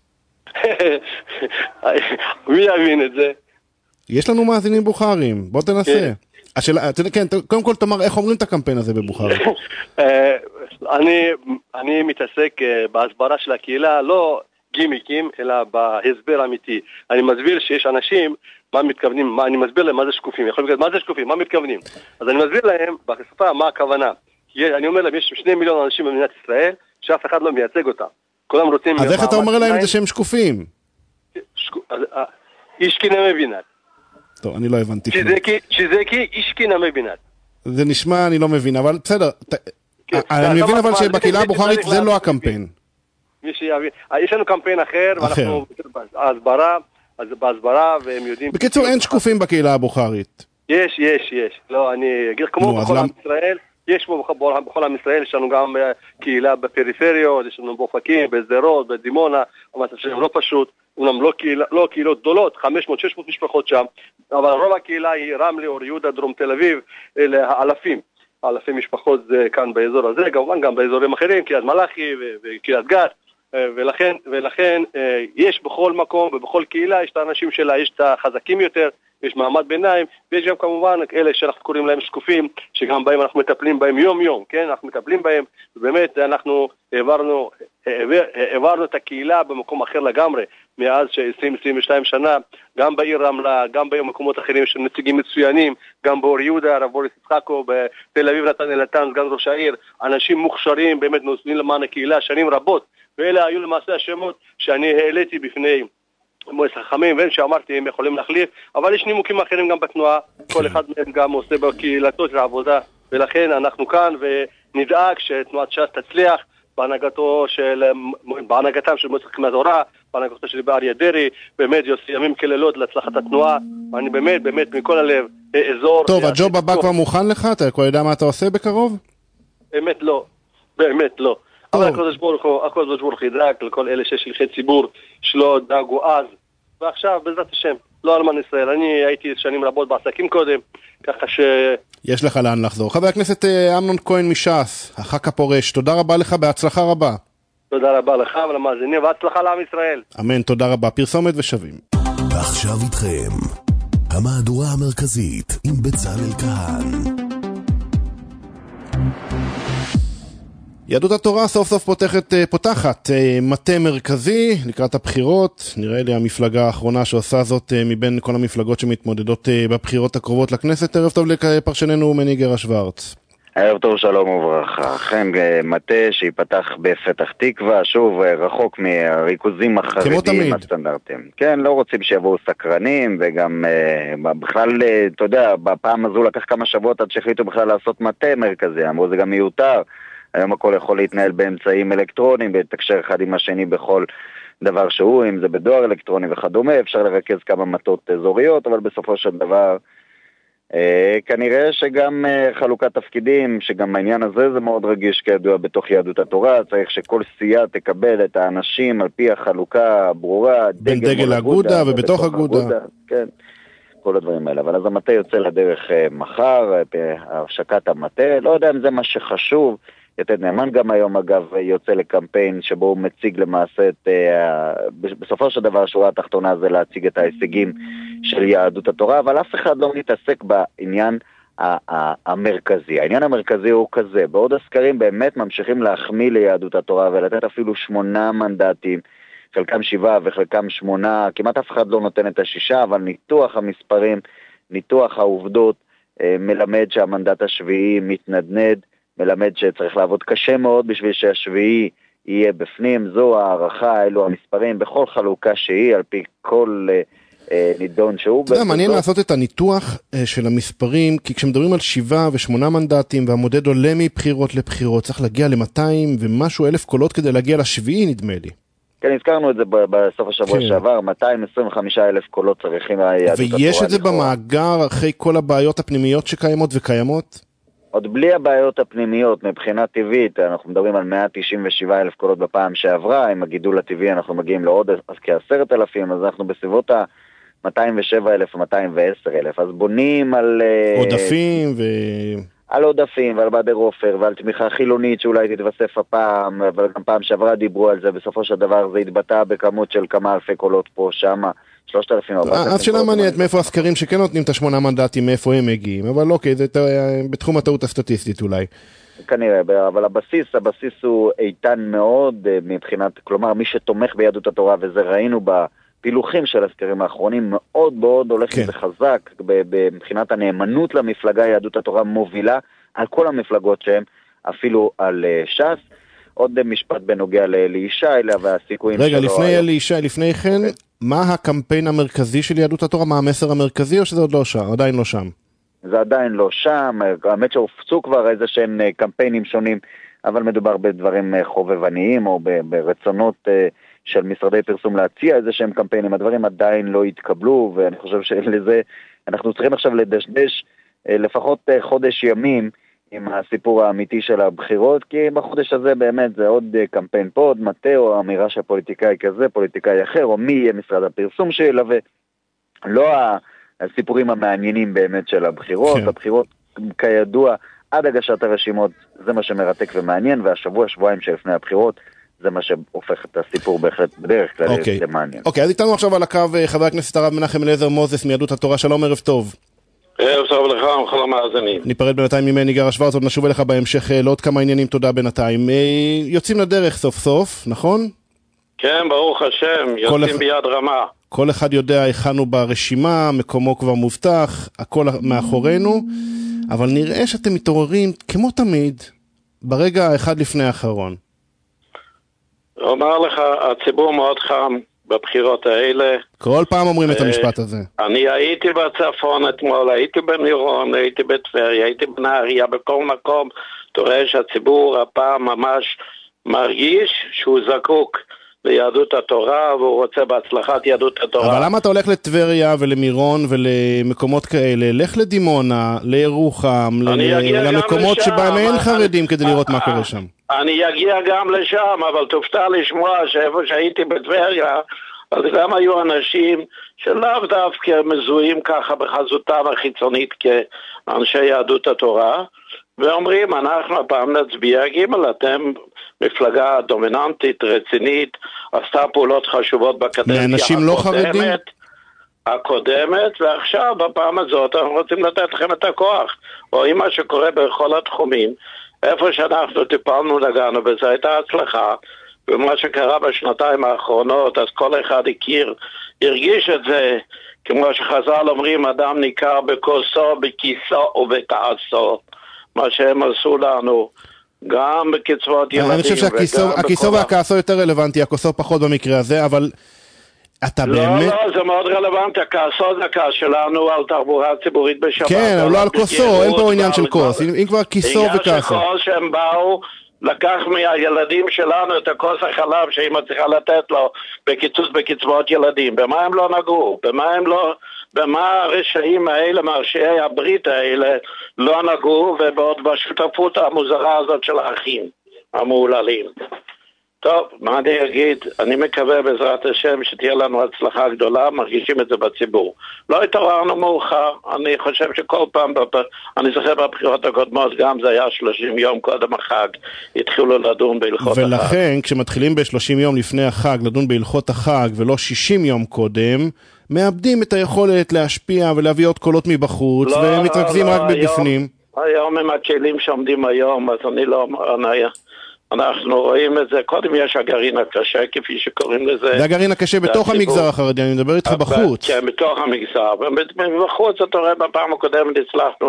Speaker 5: מי יבין את זה?
Speaker 2: יש לנו מאזינים בוכרים, בוא תנסה. כן, קודם כל תאמר איך אומרים את הקמפיין הזה בבוכרית.
Speaker 5: אני מתעסק בהסברה של הקהילה, לא גימיקים, אלא בהסבר אמיתי. אני מסביר שיש אנשים, מה מתכוונים, אני מסביר להם מה זה שקופים. יכול להיות, מה זה שקופים? מה מתכוונים? אז אני מסביר להם בשפה מה הכוונה. אני אומר להם, יש 2 מיליון אנשים במדינת ישראל, שאף אחד לא מייצג אותם. כולם רוצים...
Speaker 2: אז איך אתה אומר להם זה שהם שקופים?
Speaker 5: אישקינה מבינת.
Speaker 2: טוב, אני לא הבנתי.
Speaker 5: שיזקי אישקינה מבינת.
Speaker 2: זה נשמע, אני לא מבין, אבל בסדר. אני מבין אבל שבקהילה הבוכרית זה לא הקמפיין.
Speaker 5: יש לנו קמפיין אחר, ואנחנו בהסברה, והם יודעים...
Speaker 2: בקיצור, אין שקופים בקהילה הבוכרית.
Speaker 5: יש. לא, אני אגיד, כמו בכל עם ישראל, יש פה בכל עם ישראל, יש לנו גם קהילה בפריפריות, יש לנו באופקים, בסדרות, בדימונה, אבל זה לא פשוט, אומנם לא קהילות גדולות, 500-600 משפחות שם, אבל רוב הקהילה היא רמלה, אור יהודה, דרום תל אביב, אלה אלפי משפחות כאן באזור הזה, גם באזורים אחרים, קריית מלאכי וקריית גת, ולכן יש בכל מקום ובכל קהילה, יש את האנשים שלה, יש את החזקים יותר, יש מעמד ביניים, ויש גם כמובן אלה שאנחנו קוראים להם שקופים, שגם בהם אנחנו מטפלים בהם יום, כן? אנחנו מטפלים בהם, ובאמת אנחנו העברנו את הקהילה במקום אחר לגמרי, מאז ש20-22 שנה, גם בעיר רמלה, גם במקומות אחרים של נציגים מצוינים, גם באור יהודה, הרב בוריס יצחקו, בתל אביב נתן, סגן ראש העיר, אנשים מוכשרים, באמת נוסעים למען הקהילה שנים רבות, ואלה היו למעשה השמות שאני העליתי בפני מועצת חכמים, ואין שאמרתי הם יכולים להחליף, אבל יש נימוקים אחרים גם בתנועה, כל אחד מהם גם עושה בקהילתו של העבודה, ולכן אנחנו כאן ונדאג שתנועת ש"ס תצליח, בהנהגתם של מועצת חכמי התורה, בהנהגתו של אריה דרעי, באמת ימים כלילות להצלחת התנועה, ואני באמת מכל הלב אזור...
Speaker 2: טוב, הג'וב הבא כבר מוכן לך? אתה כבר יודע מה אתה עושה בקרוב?
Speaker 5: באמת לא. אבל הקדוש ברוך הוא ידאג לכל אלה שיש שליחי ציבור שלא דאגו אז, ועכשיו בעזרת השם, לא אלמן ישראל. אני הייתי שנים רבות בעסקים קודם, ככה ש...
Speaker 2: יש לך לאן לחזור. חבר הכנסת אמנון כהן מש"ס, הח"כ הפורש, תודה רבה לך, בהצלחה רבה.
Speaker 5: תודה רבה לך ולמאזינים, והצלחה לעם ישראל.
Speaker 2: אמן, תודה רבה. פרסומת ושווים.
Speaker 1: ועכשיו איתכם, המהדורה המרכזית עם בצלאל כהן.
Speaker 2: יהדות התורה סוף סוף פותחת מטה מרכזי לקראת הבחירות, נראה לי המפלגה האחרונה שעושה זאת מבין כל המפלגות שמתמודדות בבחירות הקרובות לכנסת. ערב טוב לפרשננו מני גרה שוורץ.
Speaker 6: ערב טוב, שלום וברכה. אכן מטה שיפתח בפתח תקווה, שוב רחוק מהריכוזים החרדיים הסטנדרטיים. כן, לא רוצים שיבואו סקרנים, וגם בכלל, אתה יודע, בפעם הזו לקח כמה שבועות עד שהחליטו בכלל לעשות מטה מרכזי, אמרו זה גם מיותר. היום הכל יכול להתנהל באמצעים אלקטרונים, ולתקשר אחד עם השני בכל דבר שהוא, אם זה בדואר אלקטרוני וכדומה, אפשר לרכז כמה מטות אזוריות, אבל בסופו של דבר כנראה שגם חלוקת תפקידים, שגם העניין הזה זה מאוד רגיש כידוע בתוך יהדות התורה, צריך שכל סיעה תקבל את האנשים על פי החלוקה ברורה,
Speaker 2: בין דגל אגודה ובתוך אגודה.
Speaker 6: כן, כל הדברים האלה. אבל אז המטה יוצא לדרך מחר, השקת המטה, לא יודע אם זה מה שחשוב. יתד נאמן גם היום אגב יוצא לקמפיין שבו הוא מציג למעשה את, בסופו של דבר השורה התחתונה זה להציג את ההישגים של יהדות התורה, אבל אף אחד לא מתעסק בעניין המרכזי. העניין המרכזי הוא כזה, בעוד הסקרים באמת ממשיכים להחמיא ליהדות התורה ולתת אפילו 8 מנדטים, חלקם 7 וחלקם 8, כמעט אף אחד לא נותן את 6, אבל ניתוח המספרים, ניתוח העובדות מלמד שהמנדט השביעי מתנדנד, מלמד שצריך לעבוד קשה מאוד בשביל שהשביעי יהיה בפנים. זו הערכה, אלו המספרים בכל חלוקה שהיא, על פי כל נידון שהוא.
Speaker 2: אתה יודע, מעניין לעשות את הניתוח של המספרים, כי כשמדברים על 7 ו8 מנדטים, והמודד עולה מבחירות לבחירות, צריך להגיע ל200 ומשהו אלף קולות כדי להגיע לשביעי, נדמה לי.
Speaker 6: כן, הזכרנו את זה בסוף השבוע שעבר, 225,000 קולות צריכים יהדות התורה.
Speaker 2: ויש את זה במאגר אחרי כל הבעיות הפנימיות שקיימות וקיימות?
Speaker 6: עוד בלי הבעיות הפנימיות, מבחינה טבעית, אנחנו מדברים על 197,000 קולות בפעם שעברה, עם הגידול הטבעי אנחנו מגיעים לעוד כ10,000, אז אנחנו בסביבות ה-207,000 ו-210,000, אז בונים על
Speaker 2: עודפים
Speaker 6: על עודפים ועל בדר עופר ועל תמיכה חילונית שאולי תתווסף הפעם, אבל גם פעם שעברה דיברו על זה, בסופו של דבר זה התבטא בכמות של כמה אלפי קולות פה, שמה 3,000.
Speaker 2: אז שאלה מעניינת מאיפה הסקרים שכן נותנים את 8 מנדטים, מאיפה הם מגיעים, אבל אוקיי, זה בתחום הטעות הסטטיסטית אולי.
Speaker 6: כנראה, אבל הבסיס הוא איתן מאוד מבחינת, כלומר מי שתומך ביהדות התורה, וזה ראינו בפילוחים של הסקרים האחרונים, מאוד מאוד הולך לזה חזק, מבחינת הנאמנות למפלגה, יהדות התורה מובילה על כל המפלגות שהם, אפילו על ש"ס. עוד משפט בנוגע לאלישע, אלא והסיכויים
Speaker 2: שלו. רגע, לפני אלישע, לפני כן, מה הקמפיין המרכזי של יהדות התורה? מה המסר המרכזי, או שזה עוד לא שם? עדיין לא שם?
Speaker 6: זה עדיין לא שם, האמת שהופצו כבר איזה שהם קמפיינים שונים, אבל מדובר בדברים חובבניים, או ברצונות של משרדי פרסום להציע איזה שהם קמפיינים, הדברים עדיין לא התקבלו, ואני חושב שלזה אנחנו צריכים עכשיו לדשדש לפחות חודש ימים, עם הסיפור האמיתי של הבחירות, כי בחודש הזה באמת זה עוד קמפיין פה, עוד מטה, או אמירה של פוליטיקאי כזה, פוליטיקאי אחר, או מי יהיה משרד הפרסום שילווה. לא הסיפורים המעניינים באמת של הבחירות. כן. הבחירות, כידוע, עד הגשת הרשימות, זה מה שמרתק ומעניין, והשבוע, שבועיים שלפני הבחירות, זה מה שהופך את הסיפור בהחלט בדרך כלל למעניין.
Speaker 2: אוקיי, אז איתנו עכשיו על הקו חבר הכנסת הרב מנחם אליעזר מוזס מיהדות התורה. שלום, ערב טוב.
Speaker 7: ערב טוב לך, וכל המאזינים.
Speaker 2: ניפרד בינתיים ממני גר שוורץ, עוד נשוב אליך בהמשך לעוד כמה עניינים, תודה בינתיים. יוצאים לדרך סוף סוף, נכון?
Speaker 7: כן, ברוך השם, יוצאים ביד רמה.
Speaker 2: כל אחד יודע היכנו ברשימה, מקומו כבר מובטח, הכל מאחורינו, אבל נראה שאתם מתעוררים, כמו תמיד, ברגע האחד לפני האחרון.
Speaker 7: אומר לך, הציבור מאוד חם בבחירות האלה.
Speaker 2: כל פעם אומרים את המשפט הזה.
Speaker 7: אני הייתי בצפון אתמול, הייתי במירון, הייתי בטבריה, הייתי בנהריה, בכל מקום. אתה רואה שהציבור הפעם ממש מרגיש שהוא זקוק ליהדות התורה, והוא רוצה בהצלחת יהדות התורה.
Speaker 2: אבל למה אתה הולך לטבריה ולמירון ולמקומות כאלה? לך לדימונה, לירוחם, למקומות שבהם אין חרדים כדי לראות מה קורה שם.
Speaker 7: אני אגיע גם לשם, אבל תופתע לשמוע שאיפה שהייתי בטבריה, אז גם היו אנשים שלאו דווקא מזוהים ככה בחזותם החיצונית כאנשי יהדות התורה, ואומרים, אנחנו הפעם נצביע ג', אתם מפלגה דומיננטית, רצינית, עשתה פעולות חשובות בקדנציה
Speaker 2: לא חרדים?
Speaker 7: הקודמת, ועכשיו בפעם הזאת אנחנו רוצים לתת לכם את הכוח. רואים מה שקורה בכל התחומים, איפה שאנחנו טיפלנו נגענו, וזו הייתה הצלחה, ומה שקרה בשנתיים האחרונות, אז כל אחד הרגיש את זה, כמו שחז"ל אומרים, אדם ניכר בכוסו, בכיסו ובכעסו, מה שהם עשו לנו, גם בקצבאות ילדים.
Speaker 2: אני חושב שהכיסו והכעסו יותר רלוונטי, הכוסו פחות במקרה הזה, אבל אתה באמת...
Speaker 7: לא, זה מאוד רלוונטי, הכעסו זה הכעס שלנו על תחבורה ציבורית בשבת.
Speaker 2: כן, אבל לא על כוסו, אין פה עניין של כוס, אם כבר כיסו וכעסו.
Speaker 7: עניין של כוס שהם באו, לקח מהילדים שלנו את הכוס החלב שהיא מצליחה לתת לו בקיצוץ בקצבאות ילדים. במה הם לא נגעו? במה הם לא במה הרשעים האלה, מרשעי הברית האלה, לא נגעו, ובעוד בשותפות המוזרה הזאת של האחים המעוללים. טוב, מה אני אגיד? אני מקווה בעזרת השם שתהיה לנו הצלחה גדולה, מרגישים את זה בציבור. לא התעוררנו מאוחר, אני חושב שכל פעם, אני זוכר בבחירות הקודמות, גם זה היה 30 יום קודם החג, התחילו לדון בהלכות החג.
Speaker 2: ולכן, כשמתחילים ב-30 יום לפני החג לדון בהלכות החג, ולא 60 יום קודם, מאבדים את היכולת להשפיע ולהביא עוד קולות מבחוץ, ומתרכזים רק בבפנים.
Speaker 7: היום עם הכלים שעומדים היום, אז אני לא... אנחנו רואים את זה, קודם יש הגרעין הקשה, כפי שקוראים לזה.
Speaker 2: זה הגרעין הקשה בתוך המגזר החרדי, אני מדבר איתך בחוץ.
Speaker 7: כן, בתוך המגזר. ובחוץ, אתה רואה, בפעם הקודמת הצלחנו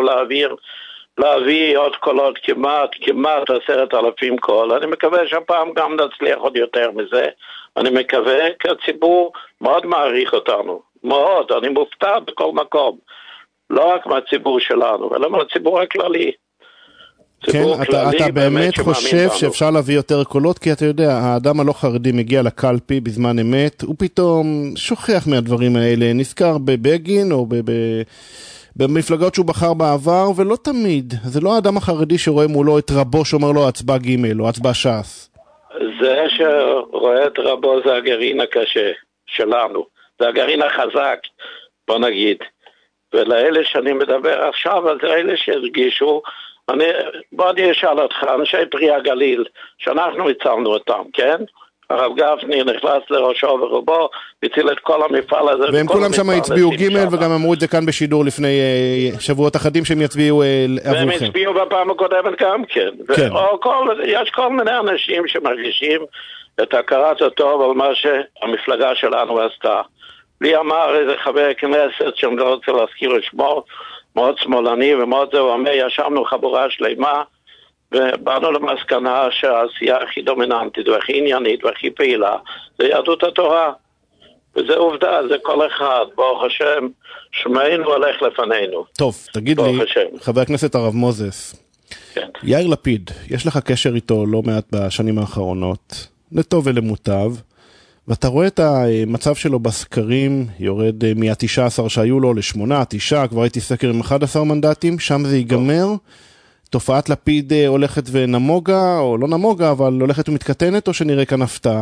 Speaker 7: להביא עוד קולות, כמעט 10,000 קול. אני מקווה שהפעם גם נצליח עוד יותר מזה. אני מקווה כי הציבור מאוד מעריך אותנו. מאוד, אני מופתע בכל מקום. לא רק מהציבור שלנו, אלא מהציבור הכללי.
Speaker 2: כן, אתה באמת חושב שאפשר להביא יותר קולות, כי אתה יודע, האדם הלא חרדי מגיע לקלפי בזמן אמת, הוא פתאום שוכח מהדברים האלה, נזכר בבגין או במפלגות שהוא בחר בעבר, ולא תמיד, זה לא האדם החרדי שרואה מולו את רבו שאומר לו הצבע ג' או הצבע ש"ס. זה
Speaker 7: שרואה את רבו זה הגרעין הקשה שלנו, זה הגרעין החזק, בוא נגיד, ולאלה שאני מדבר עכשיו, אז זה אלה שהרגישו, בוא אני אשאל אותך, אנשי פרי הגליל, שאנחנו הצלנו אותם, כן? הרב גפני נכנס לראשו ורובו, הציל את כל המפעל הזה.
Speaker 2: והם כולם שם הצביעו ג' וגם אמרו את זה כאן בשידור לפני שבועות אחדים שהם יצביעו עבורכם.
Speaker 7: והם הצביעו בפעם הקודמת גם כן.
Speaker 2: כן.
Speaker 7: יש כל מיני אנשים שמרגישים את הכרת הטוב על מה שהמפלגה שלנו עשתה. לי אמר איזה חבר כנסת שאני לא רוצה להזכיר את שמו, מאוד שמאלני ומאוד זה, הוא אומר, ישבנו חבורה שלמה, ובאנו למסקנה שהעשייה הכי דומיננטית והכי עניינית והכי פעילה זה יהדות התורה. וזה עובדה, זה כל אחד, ברוך השם, שמענו הולך לפנינו.
Speaker 2: טוב, תגיד לי, חבר הכנסת הרב מוזס, כן. יאיר לפיד, יש לך קשר איתו לא מעט בשנים האחרונות, לטוב ולמוטב, ואתה רואה את המצב שלו בסקרים, יורד מה-19 שהיו לו ל8, 9, כבר הייתי סקר עם 11 מנדטים, שם זה ייגמר, תופעת לפיד הולכת ונמוגה, או לא נמוגה, אבל הולכת ומתקטנת, או שנראה כאן הפתעה?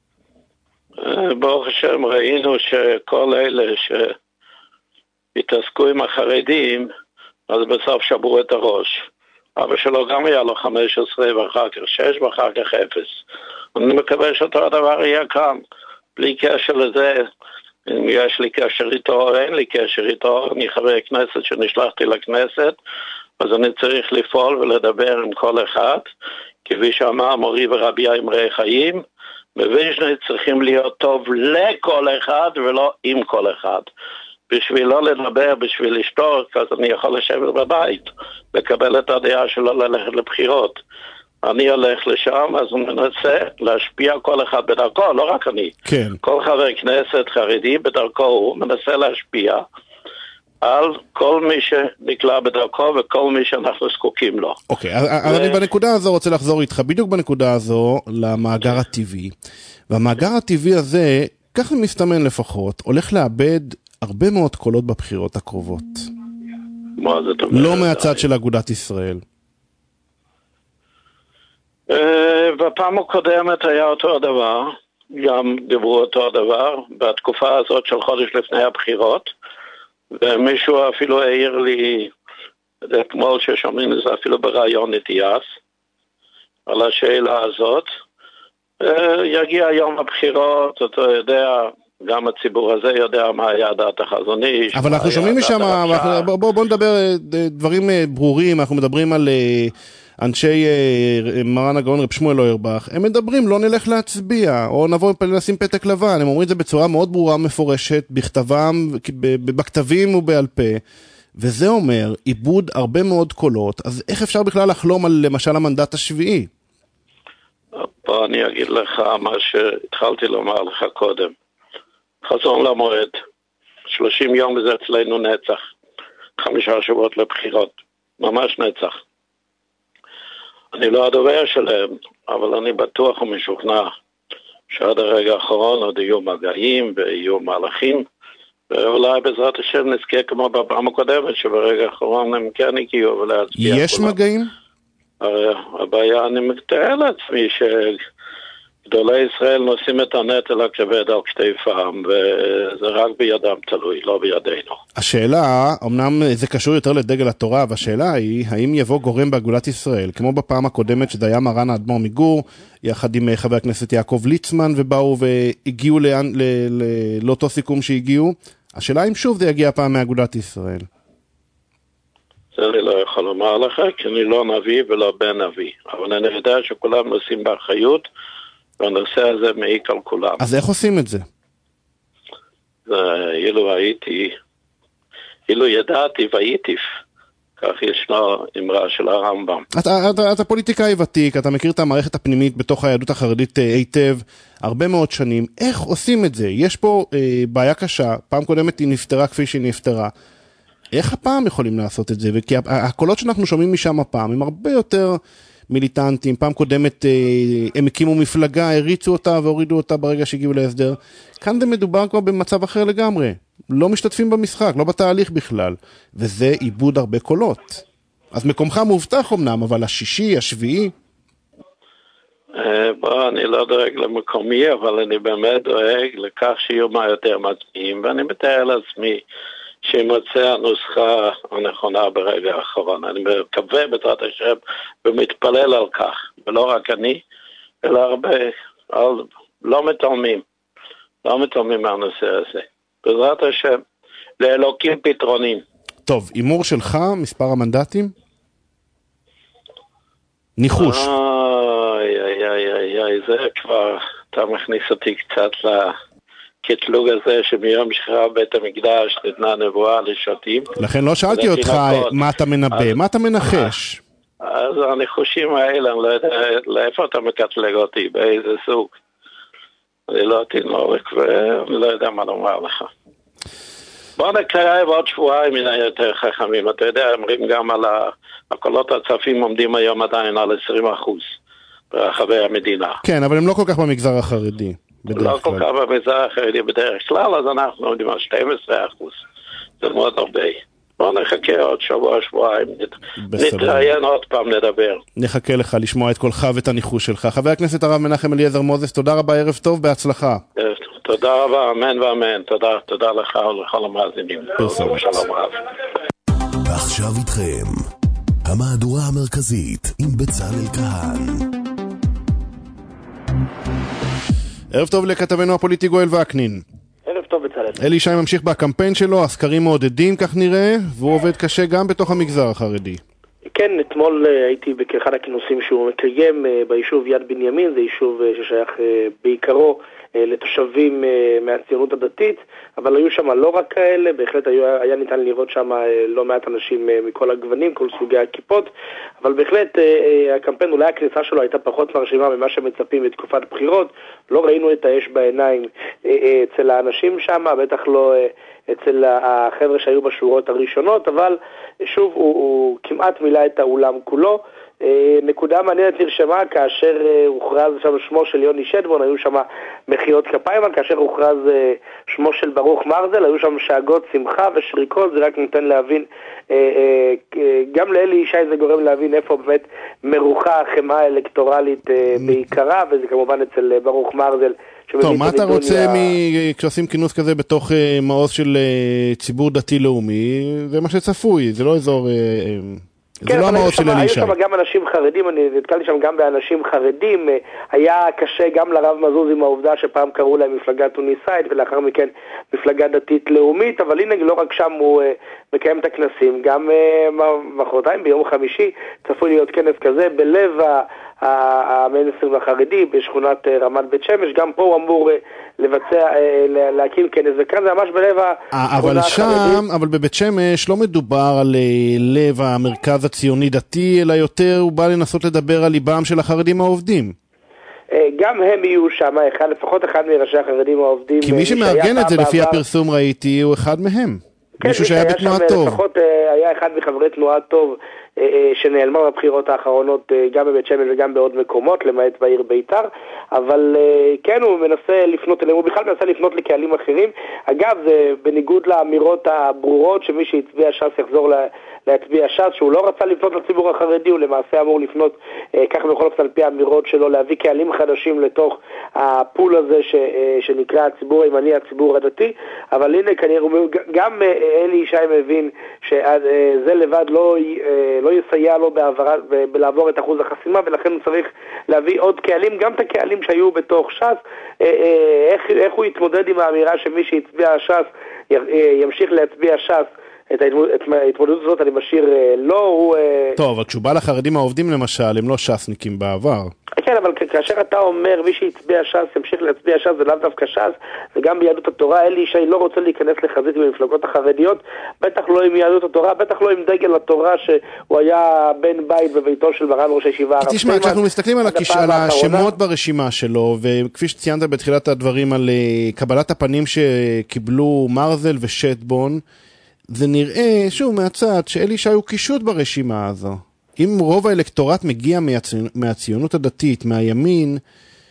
Speaker 7: ברוך השם, ראינו שכל אלה שהתעסקו עם החרדים, אז בסוף שברו את הראש. אבא שלו גם היה לו 15 ואחר כך 6 ואחר כך 0. אני מקווה שאותו הדבר יהיה כאן, בלי קשר לזה, אם יש לי קשר איתו או אין לי קשר איתו, אני חבר כנסת שנשלחתי לכנסת, אז אני צריך לפעול ולדבר עם כל אחד, כפי שאמר מורי ורבי אמרי חיים, בוויז'ני צריכים להיות טוב לכל אחד ולא עם כל אחד. בשביל לא לדבר, בשביל לשתוק, אז אני יכול לשבת בבית, לקבל את הדעה שלו ללכת לבחירות. אני הולך לשם, אז הוא מנסה להשפיע כל אחד בדרכו, לא רק אני.
Speaker 2: כן.
Speaker 7: כל חבר כנסת חרדי בדרכו הוא מנסה להשפיע על כל מי שנקלע בדרכו וכל מי שאנחנו זקוקים לו.
Speaker 2: אוקיי, אז אני בנקודה הזו רוצה לחזור איתך, בדיוק בנקודה הזו, למאגר הטבעי. והמאגר הטבעי הזה, ככה מסתמן לפחות, הולך לאבד הרבה מאוד קולות בבחירות הקרובות.
Speaker 7: מה זאת אומרת?
Speaker 2: לא מהצד של אגודת ישראל.
Speaker 7: בפעם הקודמת היה אותו הדבר, גם דיברו אותו הדבר, בתקופה הזאת של חודש לפני הבחירות, ומישהו אפילו העיר לי, אתמול ששומעים את זה אפילו ברעיון נתיאס, על השאלה הזאת. יגיע יום הבחירות, אתה יודע, גם הציבור הזה יודע מה היה דעת החזון איש.
Speaker 2: אבל אנחנו שומעים משם, בוא נדבר דברים ברורים, אנחנו מדברים על אנשי מרן הגאון רב שמואל אוירבך, הם מדברים, לא נלך להצביע, או נבוא לשים פתק לבן, הם אומרים את זה בצורה מאוד ברורה מפורשת, בכתבם, בכתבים ובעל פה, וזה אומר, איבוד הרבה מאוד קולות, אז איך אפשר בכלל לחלום על למשל המנדט השביעי?
Speaker 7: פה אני אגיד לך מה שהתחלתי לומר לך קודם. חזון למועד, 30 יום וזה אצלנו נצח, 5 שבועות לבחירות, ממש נצח. אני לא הדובר שלהם, אבל אני בטוח ומשוכנע שעד הרגע האחרון עוד יהיו מגעים ויהיו מהלכים, ואולי בעזרת השם נזכה כמו בפעם הקודמת, שברגע האחרון הם כן הגיעו ולהצביע.
Speaker 2: יש מגעים?
Speaker 7: הבעיה, אני מתאר לעצמי שגדולי ישראל נושאים את הנטל הכבד על כתפם, וזה רק בידם תלוי, לא בידינו.
Speaker 2: השאלה, אמנם זה קשור יותר לדגל התורה, והשאלה היא, האם יבוא גורם באגודת ישראל, כמו בפעם הקודמת שזה היה מרן האדמו"ר מגור, יחד עם חבר הכנסת יעקב ליצמן, ובאו והגיעו לאותו סיכום שהגיעו. השאלה אם שוב זה יגיע פעם מאגודת ישראל.
Speaker 7: זה אני לא יכול לומר לך, כי אני לא נביא ולא בן נביא. אבל אני יודע שכולם נושאים באחריות, והנושא הזה מעיק על כולם.
Speaker 2: אז איך עושים את זה?
Speaker 7: אילו ידעתי והייטיף. כך ישנו אמרה של הרמב"ם.
Speaker 2: אתה פוליטיקאי ותיק, אתה מכיר את המערכת הפנימית בתוך היהדות החרדית היטב, הרבה מאוד שנים. איך עושים את זה? יש פה בעיה קשה, פעם קודמת היא נפטרה כפי שהיא נפטרה. איך הפעם יכולים לעשות את זה? וכי הקולות שאנחנו שומעים משם הפעם הם הרבה יותר מיליטנטים. פעם קודמת הם הקימו מפלגה, הריצו אותה והורידו אותה ברגע שהגיעו להסדר. כאן זה מדובר כבר במצב אחר לגמרי. לא משתתפים במשחק, לא בתהליך בכלל. וזה איבוד הרבה קולות. אז מקומך מובטח אמנם, אבל השישי, השביעי...
Speaker 7: אני לא דואג למקומי, אבל אני באמת דואג לכך שיהיו מה יותר מצביעים, ואני מתאר לעצמי שימצא הנוסחה הנכונה ברגע האחרון. אני מקווה בעזרת השם ומתפלל על כך, ולא רק אני, אלא הרבה, לא מתעלמים מהנושא הזה. בעזרת השם, לאלוקים פתרונים.
Speaker 2: טוב, אימור שלך, מספר המנדטים? ניחוש.
Speaker 7: זה כבר, אתה מכניס אותי קצת לקטלוג הזה, שמיום שחרב בית המקדש ניתנה נבואה לשוטים.
Speaker 2: לכן לא שאלתי אותך מה אתה מנבא, מה אתה מנחש?
Speaker 7: אז הניחושים האלה, אני לא יודע לאיפה אתה מקטלג אותי, באיזה סוג. אני לא תינורק ואני לא יודע מה לומר לך. בוא נקרא בעוד שבועיים מן היותר חכמים. אתה יודע, אומרים גם על הקולות הצפים עומדים היום עדיין על 20% ברחבי המדינה.
Speaker 2: כן, אבל הם לא כל כך במגזר החרדי.
Speaker 7: לא כל כך במגזר החרדי בדרך כלל, אז אנחנו עומדים על 12%. זה מאוד הרבה. בוא נחכה עוד שבועיים, נתראיין עוד פעם, נדבר.
Speaker 2: נחכה לך לשמוע את קולך ואת הניחוש שלך. חבר הכנסת הרב מנחם אליעזר מוזס, תודה רבה, ערב טוב, בהצלחה.
Speaker 7: תודה רבה, אמן ואמן. תודה לך ולכל המאזינים. שלום רב.
Speaker 1: ועכשיו איתכם, המהדורה המרכזית עם בצלאל כהן.
Speaker 2: ערב טוב לכתבנו הפוליטי גואל וקנין.
Speaker 8: ערב טוב בצלאל.
Speaker 2: אלי ישי ממשיך בקמפיין שלו, הסקרים מעודדים כך נראה, והוא עובד קשה גם בתוך המגזר החרדי.
Speaker 8: כן, אתמול הייתי באחד הכינוסים שהוא מקיים ביישוב יד בנימין, זה יישוב ששייך בעיקרו לתושבים מהציונות הדתית, אבל היו שם לא רק כאלה, בהחלט היה ניתן לראות שם לא מעט אנשים מכל הגוונים, כל סוגי הכיפות, אבל בהחלט הקמפיין, אולי הכניסה שלו הייתה פחות מרשימה ממה שמצפים בתקופת בחירות, לא ראינו את האש בעיניים אצל האנשים שם, בטח לא אצל החבר'ה שהיו בשורות הראשונות, אבל שוב הוא כמעט מילא את האולם כולו. נקודה מעניינת נרשמה כאשר הוכרז שם שמו של יוני שטבון, היו שם מחיאות כפיים, אבל כאשר הוכרז שמו של ברוך מרזל, היו שם שאגות שמחה ושריקות. זה רק ניתן להבין, גם לאלי ישי זה גורם להבין איפה באמת מרוחה החמאה האלקטורלית בעיקרה, וזה כמובן אצל ברוך מרזל.
Speaker 2: טוב, מה אתה רוצה כשעושים כינוס כזה בתוך מעוז של ציבור דתי-לאומי? זה מה שצפוי, זה לא אזור... זה לא המעוז של אלי ישי.
Speaker 8: היו שם גם אנשים חרדים, אני נתקלתי שם גם באנשים חרדים, היה קשה גם לרב מזוז עם העובדה שפעם קראו להם מפלגה טוניסאית ולאחר מכן מפלגה דתית לאומית, אבל הנה לא רק שם הוא מקיים את הכנסים, גם מחרתיים ביום חמישי צפוי להיות כנס כזה בלב המיינסטרים החרדי בשכונת רמת בית שמש, גם פה הוא אמור להקים כנס, וכאן זה ממש בלב השכונה החרדית.
Speaker 2: אבל בבית שמש לא מדובר על לב המרכז הציוני דתי, אלא יותר הוא בא לנסות לדבר על ליבם של החרדים העובדים.
Speaker 8: גם הם יהיו שם, לפחות אחד מראשי החרדים העובדים.
Speaker 2: כי מי שמארגן את זה לפי הפרסום ראיתי הוא אחד מהם. מישהו שהיה בתנועת טוב.
Speaker 8: לפחות היה אחד מחברי תנועת טוב שנעלמה בבחירות האחרונות גם בבית שמש וגם בעוד מקומות, למעט בעיר ביתר, אבל כן, הוא מנסה לפנות אליהם, הוא בכלל מנסה לפנות לקהלים אחרים. אגב, זה בניגוד לאמירות הברורות שמי שהצביע ש"ס יחזור להצביע ש"ס, שהוא לא רצה לפנות לציבור החרדי, הוא למעשה אמור לפנות, כך בכל אופן על פי האמירות שלו, להביא קהלים חדשים לתוך הפול הזה שנקרא הציבור הימני, הציבור הדתי. אבל הנה, כנראה, גם אלי ישי מבין שזה לבד לא יסייע לו בלעבור את אחוז החסימה, ולכן הוא צריך להביא עוד קהלים, גם את הקהלים שהיו בתוך ש"ס. איך הוא יתמודד עם האמירה שמי שהצביע ש"ס ימשיך להצביע ש"ס? את ההתמודדות הזאת אני משאיר לא.
Speaker 2: טוב, אבל כשהוא בא לחרדים העובדים למשל, הם לא ש"סניקים בעבר.
Speaker 8: כן, אבל כאשר אתה אומר מי שהצביע ש"ס ימשיך להצביע ש"ס, זה לאו דווקא ש"ס, וגם ביהדות התורה, אלי ישי לא רוצה להיכנס לחזית עם המפלגות החרדיות, בטח לא עם יהדות התורה, בטח לא עם דגל התורה שהוא היה בן בית בביתו של מרן ראש הישיבה.
Speaker 2: תשמע, כשאנחנו מסתכלים על השמות ברשימה שלו, וכפי שציינת בתחילת הדברים על קבלת הפנים שקיבלו מרזל ושטבון, זה נראה, שוב, מהצד, שאלי ישי הוא קישוט ברשימה הזו. אם רוב האלקטורט מגיע מהציונות הדתית, מהימין,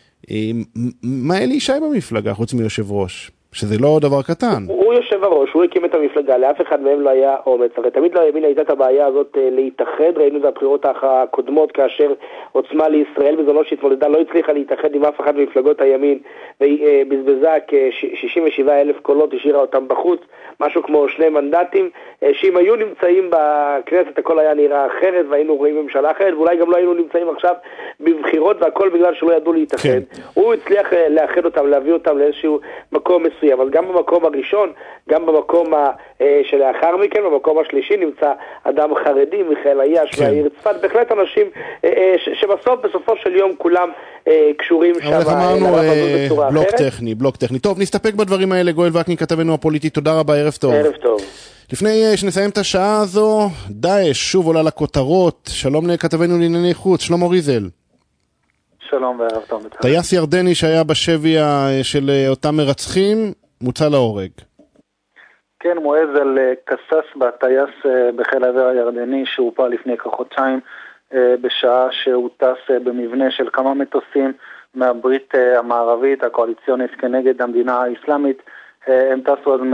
Speaker 2: מה אלי ישי במפלגה, חוץ מיושב ראש? שזה לא דבר קטן.
Speaker 8: הוא יושב הראש, הוא הקים את המפלגה, לאף אחד מהם לא היה אומץ. הרי תמיד לימין הייתה את הבעיה הזאת להתאחד, ראינו את הבחירות הקודמות כאשר עוצמה לישראל בזונו שהתמודדה לא הצליחה להתאחד עם אף אחד ממפלגות הימין, והיא בזבזה כ-67,000 קולות, השאירה אותם בחוץ, משהו כמו 2 מנדטים, שאם היו נמצאים בכנסת הכל היה נראה אחרת, והיינו רואים ממשלה אחרת, ואולי גם לא היינו נמצאים עכשיו בבחירות, והכל בגלל שלא ידעו להתאחד. כן. הוא הצליח לאחד אותם, להביא אותם לאיזשהו מקום מסוים, אבל גם במקום הראשון, גם במקום שלאחר מכן, במקום השלישי נמצא אדם חרדי, מיכאל אייש, כן. והעיר צפת, בהחלט אנשים בסופו של יום כולם קשורים שם.
Speaker 2: אבל אמרנו בלוק טכני. טוב, נסתפק בדברים האלה. גואל וקנין, כתבנו הפוליטי, תודה רבה, ערב טוב.
Speaker 8: ערב טוב.
Speaker 2: לפני שנסיים את השעה הזו, דאעש שוב עולה לכותרות. שלום לכתבנו לענייני חוץ, שלמה ריזל.
Speaker 9: שלום וערב טוב.
Speaker 2: טייס ירדני שהיה בשבי של אותם מרצחים, מוצא להורג.
Speaker 9: כן, מועזל קסס בטייס בחיל האוויר הירדני שהופע לפני כחודשיים, בשעה שהוא טס במבנה של כמה מטוסים מהברית המערבית, הקואליציונית כנגד המדינה האסלאמית. הם טסו אז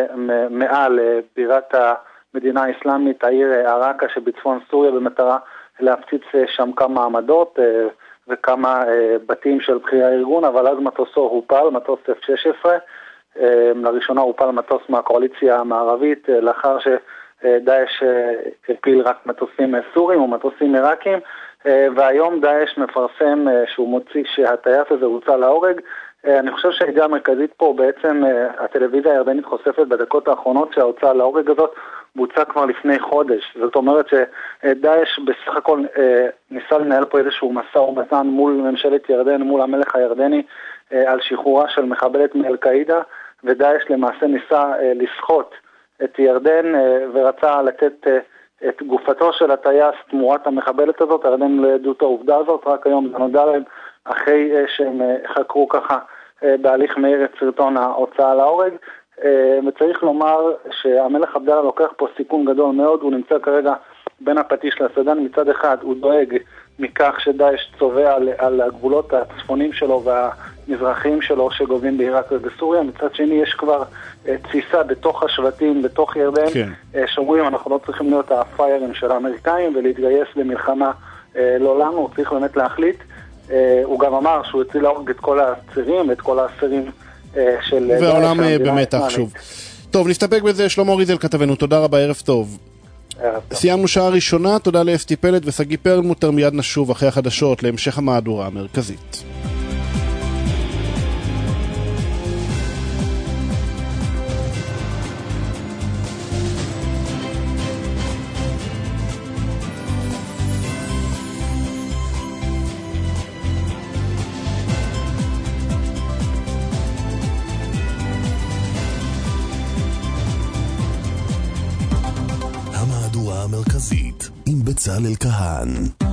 Speaker 9: מעל בירת המדינה האסלאמית, העיר עראקה שבצפון סוריה, במטרה להפציץ שם כמה עמדות וכמה בתים של בכירי הארגון, אבל אז מטוסו הופל, מטוס F-16, לראשונה הופל מטוס מהקואליציה המערבית, לאחר שדאעש הפיל רק מטוסים סורים ומטוסים עיראקים, והיום דאעש מפרסם שהוא מוציא שהטייס הזה הוצא להורג. אני חושב שהידיעה המרכזית פה בעצם הטלוויזיה הירדנית חושפת בדקות האחרונות שההוצאה להורג הזאת בוצע כבר לפני חודש. זאת אומרת שדאעש בסך הכל ניסה לנהל פה איזשהו מסע ומתן מול ממשלת ירדן, מול המלך הירדני, על שחרורה של מחבלת מאל-קאעידה, ודאעש למעשה ניסה לסחוט את ירדן ורצה לתת את גופתו של הטייס תמורת המחבלת הזאת. הירדן לא ידעו את העובדה הזאת, רק היום זה נודע להם אחרי שהם חקרו ככה בהליך מהיר את סרטון ההוצאה להורג. וצריך לומר שהמלך עבדאללה לוקח פה סיכון גדול מאוד, הוא נמצא כרגע בין הפטיש לסדן. מצד אחד הוא דואג מכך שדאעש צובע על הגבולות הצפונים שלו והמזרחיים שלו שגובים בעיראק ובסוריה, מצד שני יש כבר תסיסה בתוך השבטים, בתוך ירדן, כן. שאומרים אנחנו לא צריכים להיות הפיירים של האמריקאים ולהתגייס למלחמה לא לנו, הוא צריך באמת להחליט. הוא גם אמר שהוא הציל להורג את כל הצירים ואת כל האסירים של...
Speaker 2: והעולם במתח שוב. טוב, נסתפק בזה. שלמה ריזל כתבנו, תודה רבה, ערב טוב. סיימנו שעה ראשונה, תודה לאפתי פלט וסגי פרלמוטר. מיד נשוב אחרי החדשות להמשך המהדורה המרכזית.
Speaker 1: המרכזית עם בצלאל כהן.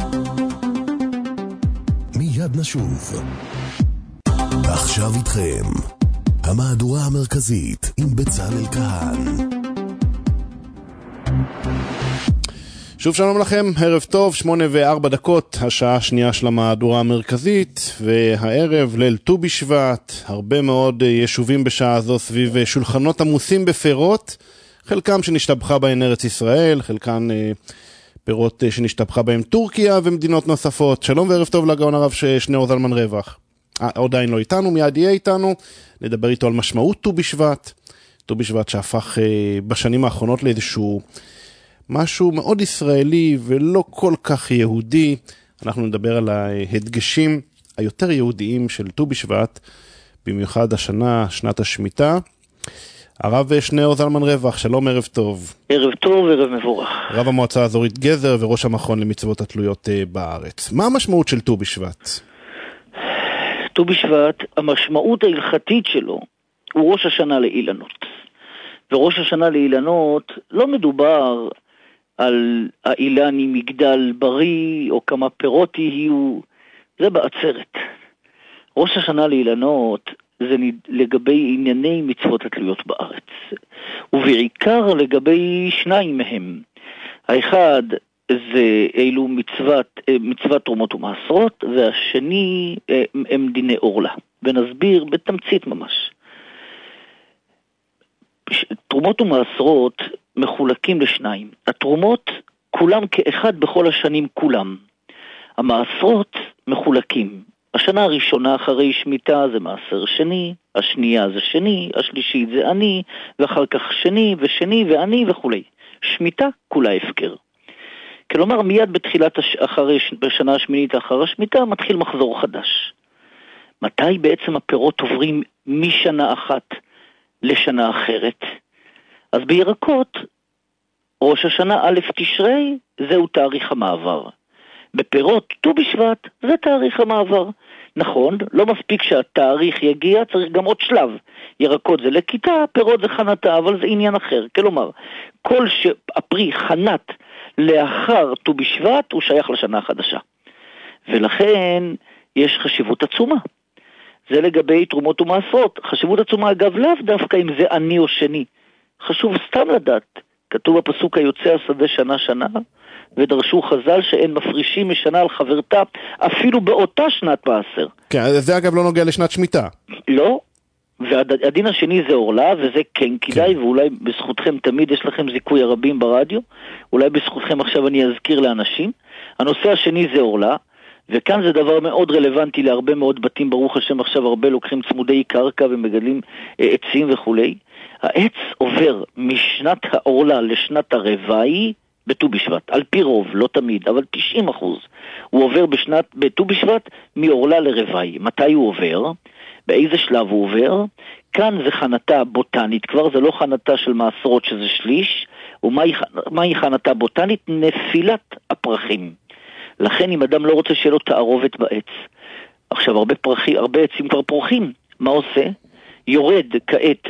Speaker 1: מיד נשוב. ועכשיו איתכם המהדורה המרכזית עם בצלאל כהן.
Speaker 2: שוב שלום לכם, ערב טוב, 8:04, השעה השנייה של המהדורה המרכזית, והערב ליל ט"ו בשבט, הרבה מאוד יישובים בשעה הזו סביב שולחנות עמוסים בפירות, חלקם שנשתבחה בהן ארץ ישראל, חלקן פירות שנשתבחה בהן טורקיה ומדינות נוספות. שלום וערב טוב לגאון הרב שניאור זלמן רווח. עדיין לא איתנו, מיד יהיה איתנו, נדבר איתו על משמעות ט"ו בשבט, ט"ו בשבט שהפך בשנים האחרונות לאיזשהו משהו מאוד ישראלי ולא כל כך יהודי. אנחנו נדבר על ההדגשים היותר יהודיים של ט"ו בשבט, במיוחד השנה, שנת השמיטה. הרב שניאור זלמן רווח, שלום, ערב טוב.
Speaker 10: ערב טוב, ערב מבורך.
Speaker 2: רב המועצה האזורית גזר וראש המכון למצוות התלויות בארץ. מה המשמעות של ט"ו בשבט?
Speaker 10: ט"ו בשבט, המשמעות ההלכתית שלו הוא ראש השנה לאילנות. וראש השנה לאילנות לא מדובר על האילני מגדל בריא או כמה פירות יהיו, זה בעצרת. ראש השנה לאילנות זה לגבי ענייני מצוות התלויות בארץ, ובעיקר לגבי שניים מהם. האחד זה אילו מצוות תרומות ומעשרות, והשני הם דיני אורלה, ונסביר בתמצית ממש. תרומות ומעשרות מחולקים לשניים. התרומות כולם כאחד בכל השנים כולם. המעשרות מחולקים. השנה הראשונה אחרי שמיטה זה מעשר שני, השנייה זה שני, השלישית זה אני, ואחר כך שני ושני ואני וכו'. שמיטה כולה הפקר. כלומר מיד בשנה השמינית אחר השמיטה מתחיל מחזור חדש. מתי בעצם הפירות עוברים משנה אחת לשנה אחרת? אז בירקות, ראש השנה א' תשרי, זהו תאריך המעבר. בפירות, ט"ו בשבט, זה תאריך המעבר. נכון, לא מספיק שהתאריך יגיע, צריך גם עוד שלב. ירקות זה לכיתה, פירות זה חנתה, אבל זה עניין אחר. כלומר, כל שהפרי חנת לאחר ט"ו בשבט, הוא שייך לשנה החדשה. ולכן יש חשיבות עצומה. זה לגבי תרומות ומעשרות. חשיבות עצומה אגב לאו דווקא אם זה אני או שני. חשוב סתם לדעת. כתוב בפסוק היוצא השדה שנה שנה, ודרשו חז"ל שאין מפרישים משנה על חברתה, אפילו באותה שנת מעשר.
Speaker 2: כן, זה אגב לא נוגע לשנת שמיטה.
Speaker 10: לא, והדין השני זה אורלה, וזה כן כדאי, כן. ואולי בזכותכם תמיד יש לכם זיכוי הרבים ברדיו, אולי בזכותכם עכשיו אני אזכיר לאנשים. הנושא השני זה אורלה, וכאן זה דבר מאוד רלוונטי להרבה מאוד בתים, ברוך השם עכשיו הרבה לוקחים צמודי קרקע ומגדלים עצים וכו'. העץ עובר משנת האורלה לשנת הרבעי בט"ו בשבט, על פי רוב, לא תמיד, אבל 90%. הוא עובר בט"ו בשבט מאורלה לרבעי. מתי הוא עובר? באיזה שלב הוא עובר? כאן זה חנתה בוטנית, כבר זה לא חנתה של מעשרות שזה שליש, ומהי חנתה בוטנית? נפילת הפרחים. לכן אם אדם לא רוצה שיהיה לו תערובת בעץ, עכשיו הרבה עצים כבר פורחים, מה עושה? יורד כעת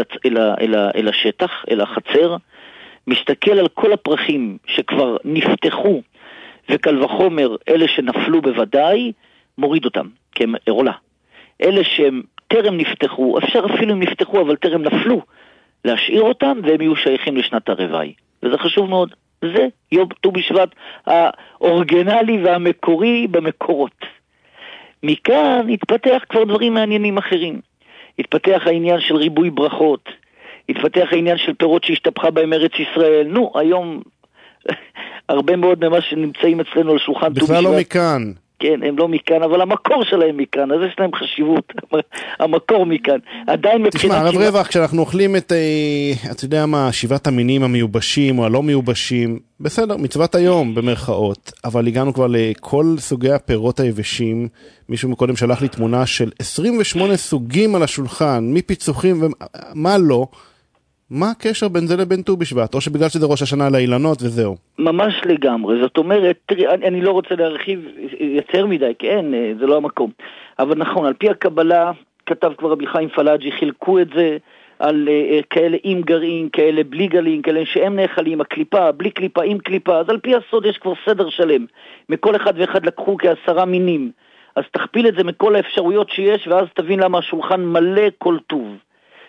Speaker 10: אל השטח, אל החצר, מסתכל על כל הפרחים שכבר נפתחו, וקל וחומר אלה שנפלו בוודאי, מוריד אותם, כי הם אורלה. אלה שהם טרם נפתחו, אפשר אפילו אם נפתחו אבל טרם נפלו, להשאיר אותם והם יהיו שייכים לשנת הרבעי. וזה חשוב מאוד. זה יום ט"ו בשבט האורגינלי והמקורי במקורות. מכאן התפתח כבר דברים מעניינים אחרים. התפתח העניין של ריבוי ברכות, התפתח העניין של פירות שהשתפכה בהם ארץ ישראל. נו, היום הרבה מאוד ממה שנמצאים אצלנו על שולחן ט"ו בשבט.
Speaker 2: בכלל לא מכאן.
Speaker 10: כן, הם לא מכאן, אבל המקור שלהם מכאן, אז יש להם חשיבות. המקור מכאן. עדיין מבחינת...
Speaker 2: תשמע, הרב רווח, כשאנחנו אוכלים את, אתה יודע מה, שבעת המינים המיובשים או הלא מיובשים, בסדר, מצוות היום במרכאות, אבל הגענו כבר לכל סוגי הפירות היבשים. מישהו מקודם שלח לי תמונה של 28 סוגים על השולחן, מפיצוחים ומה לא. מה הקשר בין זה לבין ט"ו בשבט? או שבגלל שזה ראש השנה לאילנות וזהו?
Speaker 10: ממש לגמרי. זאת אומרת, תראי, אני לא רוצה להרחיב יותר מדי, כי אין, זה לא המקום. אבל נכון, על פי הקבלה, כתב כבר רבי חיים פלאג'י, חילקו את זה על כאלה עם גרעין, כאלה בלי גרעין, כאלה שהם נאכלים, הקליפה, בלי קליפה, עם קליפה. אז על פי הסוד יש כבר סדר שלם. מכל אחד ואחד לקחו כ10 מינים. אז תכפיל את זה מכל האפשרויות שיש, ואז תבין למה השולחן מלא כל טוב.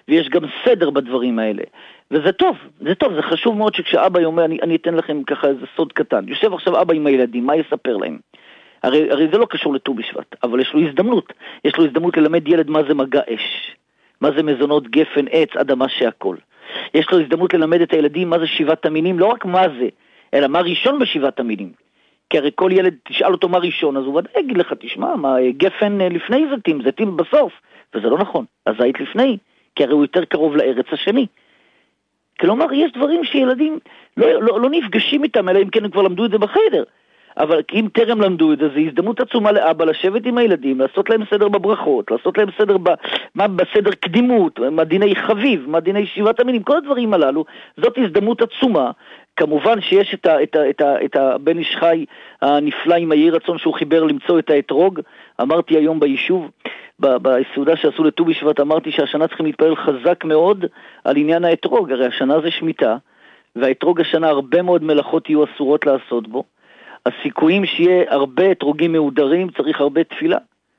Speaker 10: ויש גם סדר בדברים האלה. וזה טוב, זה טוב, זה חשוב מאוד שכשאבא אומר, אני אתן לכם ככה איזה סוד קטן. יושב עכשיו אבא עם הילדים, מה יספר להם? הרי זה לא קשור לט"ו בשבט, אבל יש לו הזדמנות. יש לו הזדמנות ללמד ילד מה זה מגע אש, מה זה מזונות גפן, עץ, אדמה שהכל. יש לו הזדמנות ללמד את הילדים מה זה שבעת המינים, לא רק מה זה, אלא מה ראשון בשבעת המינים. כי הרי כל ילד תשאל אותו מה ראשון, אז הוא ודאי יגיד לך, תשמע, מה, גפן לפני זיתים, זיתים בסוף. וזה לא נכון, הזית לפני, כי הרי הוא יותר קרוב לארץ השני. כלומר, יש דברים שילדים לא נפגשים איתם, אלא אם כן הם כבר למדו את זה בחדר. אבל אם טרם למדו את זה, זו הזדמנות עצומה לאבא לשבת עם הילדים, לעשות להם סדר בברכות, לעשות להם סדר בסדר קדימות, מה דיני חביב, מה דיני שבעת המינים, כל הדברים הללו, זאת הזדמנות עצומה. כמובן שיש את הבן איש חי הנפלא עם היהי רצון שהוא חיבר למצוא את האתרוג. אמרתי היום ביישוב, בסעודה שעשו לט"ו בשבט, אמרתי שהשנה צריכים להתפלל חזק מאוד על עניין האתרוג, הרי השנה זה שמיטה, והאתרוג השנה הרבה מאוד מלאכות יהיו אסורות לעשות בו. הסיכויים שיהיה הרבה אתרוגים מהודרים, צריך הרבה תפילה.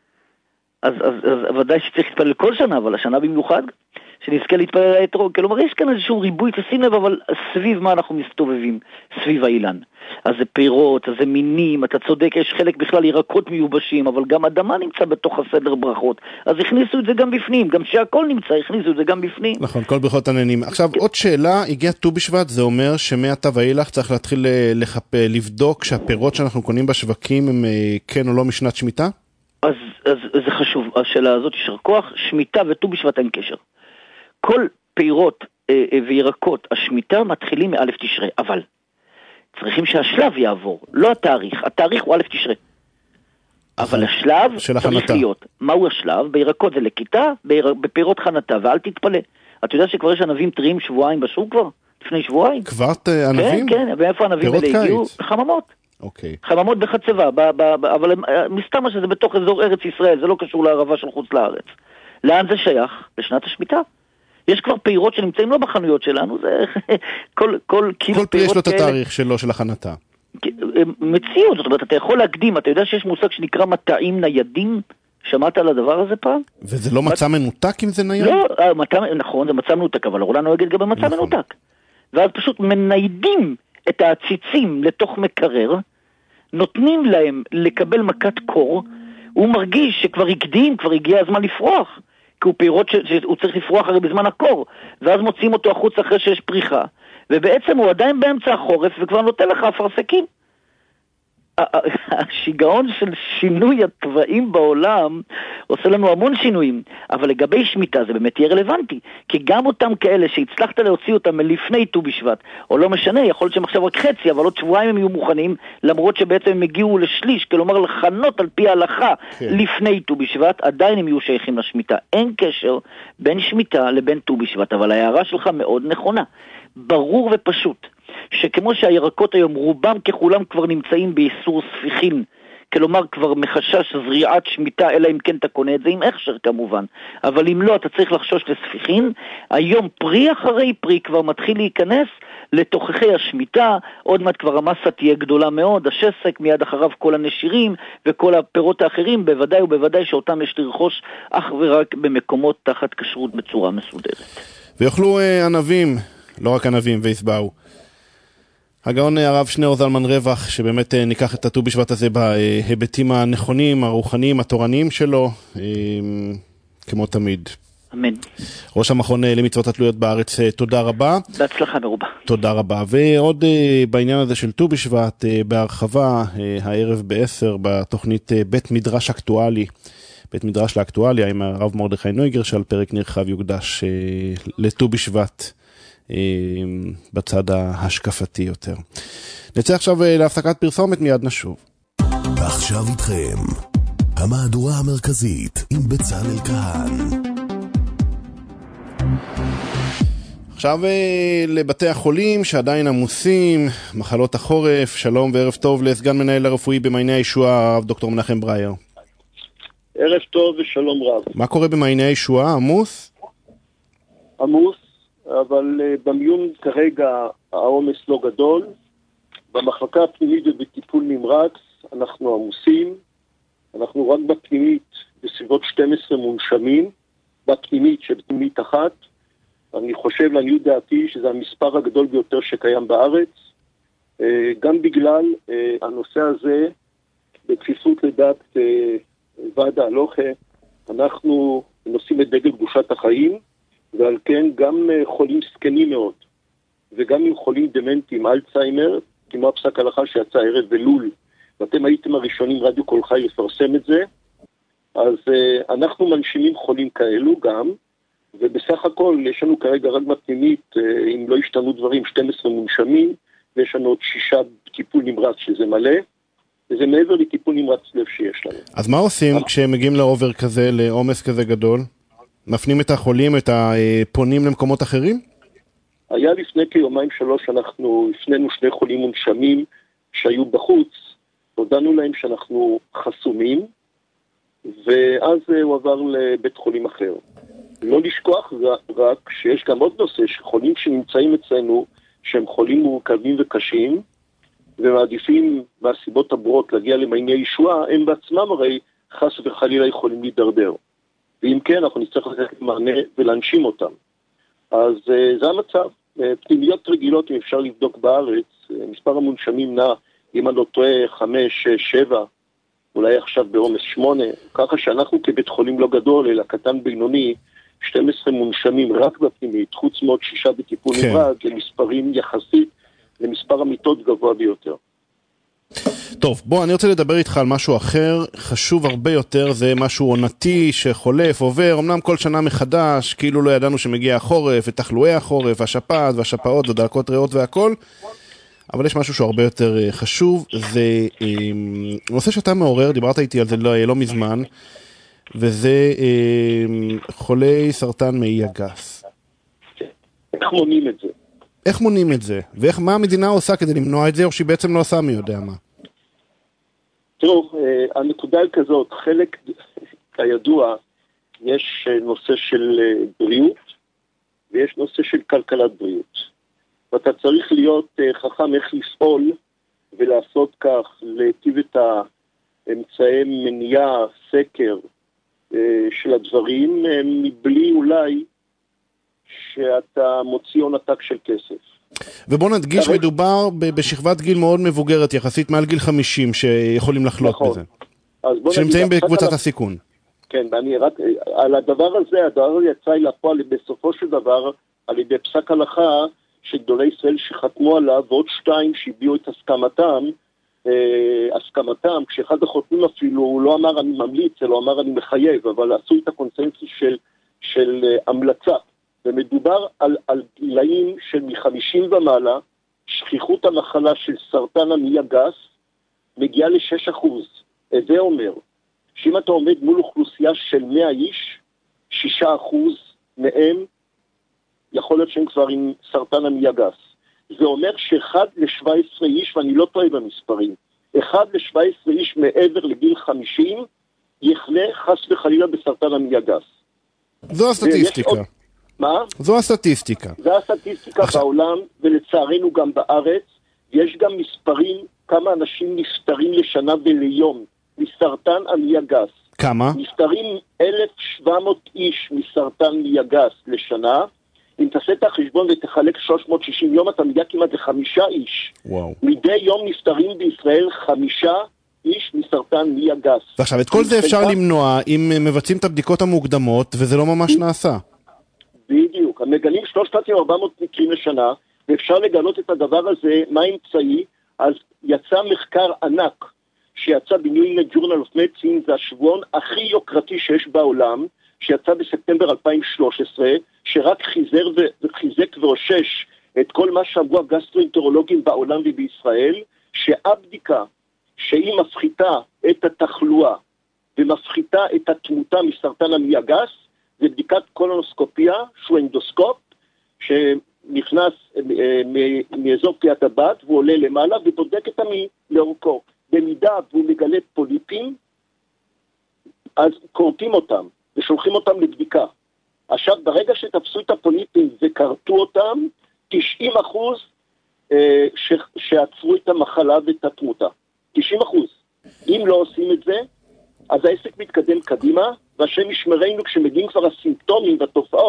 Speaker 10: אז ודאי שצריך להתפלל כל שנה, אבל השנה במיוחד, שנזכה להתפלל על האתרוג. כלומר, יש כאן איזשהו ריבוי, תשים לב, אבל סביב מה אנחנו מסתובבים? סביב האילן. אז זה פירות, אז זה מינים, אתה צודק, יש חלק בכלל ירקות מיובשים, אבל גם אדמה נמצא בתוך הסדר ברכות. אז הכניסו את זה גם בפנים, גם שהכל נמצא, הכניסו את זה גם בפנים.
Speaker 2: נכון, כל ברכות עננים. עכשיו, עוד שאלה, הגיע ט"ו בשבט, זה אומר שמעתה ואילך צריך להתחיל לבדוק שהפירות שאנחנו קונים בשווקים הם כן או לא משנת שמיטה?
Speaker 10: אז זה חשוב, השאלה הזאת ישר כוח, שמיטה וט"ו בשבט אין קשר. כל פירות וירקות השמיטה מתחילים מא' תשרי, אבל צריכים שהשלב יעבור, לא התאריך. התאריך הוא א' תשרי. אבל השלב צריך להיות. מהו השלב? בירקות זה לכיתה, בפירות חנתה, ואל תתפלא. אתה יודע שכבר יש ענבים טריים שבועיים בשוק כבר? לפני שבועיים?
Speaker 2: כבר ענבים?
Speaker 10: כן, ואיפה הענבים האלה הגיעו? חממות.
Speaker 2: אוקיי.
Speaker 10: חממות בחצבה, אבל מסתמה שזה בתוך אזור ארץ ישראל, זה לא קשור לערבה של חוץ לארץ. לאן זה שייך? לשנת השמיטה. יש כבר פירות שנמצאים לא בחנויות שלנו, זה כל
Speaker 2: פרי יש לו את התאריך שלו, של הכנתה.
Speaker 10: מציאות, זאת אומרת, אתה יכול להקדים, אתה יודע שיש מושג שנקרא מטעים ניידים? שמעת על הדבר הזה פעם?
Speaker 2: וזה לא מצע מנותק אם זה נייד?
Speaker 10: לא, נכון, זה מצע מנותק, אבל אורלה נוהגת גם במצע מנותק. ואז פשוט מניידים את העציצים לתוך מקרר, נותנים להם לקבל מכת קור, הוא מרגיש שכבר הקדים, כבר הגיע הזמן לפרוח. כי הוא פירות שהוא צריך לפרוח הרי בזמן הקור, ואז מוצאים אותו החוץ אחרי שיש פריחה, ובעצם הוא עדיין באמצע החורף, וכבר נותן לך אפרסקים. השיגעון של שינוי הטבעים בעולם עושה לנו המון שינויים, אבל לגבי שמיטה זה באמת יהיה רלוונטי, כי גם אותם כאלה שהצלחת להוציא אותם מלפני ט"ו בשבט, או לא משנה, יכול להיות שהם עכשיו רק חצי, אבל עוד שבועיים הם יהיו מוכנים, למרות שבעצם הם הגיעו לשליש, כלומר לחנות על פי ההלכה לפני ט"ו בשבט, עדיין הם יהיו שייכים לשמיטה. אין קשר בין שמיטה לבין ט"ו בשבט, אבל ההערה שלך מאוד נכונה. ברור ופשוט שכמו שהירקות היום רובם ככולם כבר נמצאים באיסור ספיחין, כלומר כבר מחשש זריעת שמיטה, אלא אם כן אתה קונה את זה עם הכשר כמובן, אבל אם לא אתה צריך לחשוש לספיחין. היום פרי אחרי פרי כבר מתחיל להיכנס לתוככי השמיטה, עוד מעט כבר המסה תהיה גדולה מאוד, השסק, מיד אחריו כל הנשירים וכל הפירות האחרים, בוודאי ובוודאי שאותם יש לרכוש אך ורק במקומות תחת כשרות בצורה מסודרת.
Speaker 2: ויאכלו ענבים, לא רק ענבים, ויסבעו. הגאון הרב שניאור זלמן רווח, שבאמת ניקח את הט"ו בשבט הזה בהיבטים הנכונים, הרוחניים, התורניים שלו, כמו תמיד.
Speaker 10: אמן.
Speaker 2: ראש המכון למצוות התלויות בארץ, תודה רבה.
Speaker 10: בהצלחה מרובה. תודה
Speaker 2: רבה. ועוד בעניין הזה של ט"ו בשבט, בהרחבה, הערב ב-10 בתוכנית בית מדרש אקטואלי, בית מדרש לאקטואליה עם הרב מרדכי נויגר, שעל פרק נרחב יוקדש לט"ו בשבט. בצד ההשקפתי יותר. נצא עכשיו להפסקת פרסומת, מיד נשוב.
Speaker 1: ועכשיו איתכם המהדורה המרכזית עם בצלאל כהן.
Speaker 2: עכשיו לבתי החולים שעדיין עמוסים, מחלות החורף. שלום וערב טוב לסגן מנהל הרפואי במעייני הישועה, דוקטור מנחם ברייר.
Speaker 11: ערב טוב ושלום רב.
Speaker 2: מה קורה במעייני הישועה? עמוס?
Speaker 11: עמוס, אבל במיון כרגע העומס לא גדול. במחלקה הפנימית ובטיפול נמרץ אנחנו עמוסים. אנחנו רק בפנימית בסביבות 12 מונשמים, בפנימית שבפנימית אחת. אני חושב, לעניות דעתי, שזה המספר הגדול ביותר שקיים בארץ, גם בגלל הנושא הזה, בכפיפות לדעת ועד ההלוכה, אנחנו נושאים את דגל קדושת החיים, ועל כן גם חולים סקנים מאוד, וגם עם חולים דמנטים, אלצהיימר, כמו הפסק הלכה שיצא ערב אלול, ואתם הייתם הראשונים רדיו קול חי לפרסם את זה, אז אנחנו מנשימים חולים כאלו גם, ובסך הכל יש לנו כרגע רק בפנימית, אם לא השתנו דברים, 12 מונשמים, ויש לנו עוד 6 טיפול נמרץ שזה מלא, וזה מעבר לטיפול נמרץ לב שיש לנו.
Speaker 2: אז מה עושים כשהם מגיעים לאובר כזה, לעומס כזה גדול? מפנים את החולים, את הפונים למקומות אחרים?
Speaker 11: היה לפני כיומיים 3, אנחנו הפנינו 2 חולים מונשמים שהיו בחוץ, הודענו להם שאנחנו חסומים, ואז הוא עבר לבית חולים אחר. לא לשכוח רק שיש גם עוד נושא, שחולים שנמצאים אצלנו, שהם חולים מורכבים וקשים, ומעדיפים מהסיבות הברורות להגיע למעייני ישועה, הם בעצמם הרי חס וחלילה יכולים להידרדר. ואם כן, אנחנו נצטרך לתת מענה ולהנשים אותם. אז זה המצב. פנימיות רגילות, אם אפשר לבדוק בארץ, מספר המונשמים נע, אם אני לא טועה, 5, 6, 7, אולי עכשיו בעומס 8, ככה שאנחנו כבית חולים לא גדול, אלא קטן בינוני, 12 מונשמים רק בפנימית, חוץ מאוד 6 בטיפול נמרץ, למספרים יחסית למספר המיטות גבוה ביותר.
Speaker 2: טוב, בוא, אני רוצה לדבר איתך על משהו אחר, חשוב הרבה יותר, זה משהו עונתי שחולף, עובר, אמנם כל שנה מחדש, כאילו לא ידענו שמגיע החורף, ותחלואי החורף, השפעת והשפעות ודלקות ריאות והכל, אבל יש משהו שהוא הרבה יותר חשוב, זה נושא שאתה מעורר, דיברת איתי על זה לא מזמן, וזה חולי סרטן מעי הגס.
Speaker 11: איך מונעים את זה?
Speaker 2: איך מונעים את זה? ומה המדינה עושה כדי למנוע את זה, או שהיא בעצם לא עושה מי יודע מה?
Speaker 11: תראו, הנקודה היא כזאת, חלק, כידוע, יש נושא של בריאות, ויש נושא של כלכלת בריאות. ואתה צריך להיות חכם איך לפעול, ולעשות כך, להטיב את האמצעי מניעה, סקר של הדברים, מבלי אולי שאתה מוציא הון עתק של כסף.
Speaker 2: ובוא נדגיש, מדובר בשכבת גיל מאוד מבוגרת, יחסית מעל גיל 50, שיכולים לחלות בזה. שנמצאים בקבוצת הסיכון.
Speaker 11: כן, ואני רק, על הדבר הזה, הדבר יצא לפועל בסופו של דבר, על ידי פסק הלכה, שגדולי ישראל שחתמו עליו, ועוד 2 שהביאו את הסכמתם, כשאחד החותמים אפילו, הוא לא אמר אני ממליץ, אלא אמר אני מחייב, אבל עשו את הקונסנזוס של המלצה. ומדובר על גילאים של מ-50 ומעלה, שכיחות המחלה של סרטן המעי הגס מגיעה ל6%. זה אומר שאם אתה עומד מול אוכלוסייה של 100 איש, 6% מהם יכול להיות שהם כבר עם סרטן המעי הגס. זה אומר שאחד ל-17 איש, ואני לא טועה במספרים, אחד ל-17 איש מעבר לגיל 50 יחלה חס וחלילה בסרטן המעי הגס.
Speaker 2: זו הסטטיסטיקה.
Speaker 11: מה?
Speaker 2: זו הסטטיסטיקה.
Speaker 11: זו הסטטיסטיקה בעולם, ולצערנו גם בארץ. יש גם מספרים, כמה אנשים נפטרים לשנה וליום מסרטן המעי הגס.
Speaker 2: כמה?
Speaker 11: נפטרים 1,700 איש מסרטן מעי הגס לשנה. אם תעשה את החשבון ותחלק 360 יום, אתה מגיע כמעט ל5 איש.
Speaker 2: וואו.
Speaker 11: מדי יום נפטרים בישראל 5 איש מסרטן מעי הגס.
Speaker 2: ועכשיו, את כל זה אפשר למנוע אם מבצעים את הבדיקות המוקדמות, וזה לא ממש נעשה.
Speaker 11: בדיוק, המגלים 3,400 מקרים לשנה, ואפשר לגלות את הדבר הזה, מה האמצעי. אז יצא מחקר ענק, שיצא בניו אינגלנד ג'ורנל אוף מדיסין, זה השבועון הכי יוקרתי שיש בעולם, שיצא בספטמבר 2013, שרק חיזק ואושש את כל מה שאמרו הגסטרואנטרולוגים בעולם ובישראל, שהבדיקה שהיא מפחיתה את התחלואה ומפחיתה את התמותה מסרטן המעי הגס, זה בדיקת קולונוסקופיה, שהוא אנדוסקופ, שנכנס מאזור פיית הבת, והוא עולה למעלה ובודק את המעי לאורכו. במידה והוא מגלה פוליפים, אז קורטים אותם ושולחים אותם לבדיקה. עכשיו, ברגע שתפסו את הפוליפים וקרטו אותם, 90% שעצרו את המחלה ואת התמותה. 90%. אם לא עושים את זה, אז העסק מתקדם קדימה, והשם ישמרנו כשמגיעים כבר הסימפטומים והתופעות,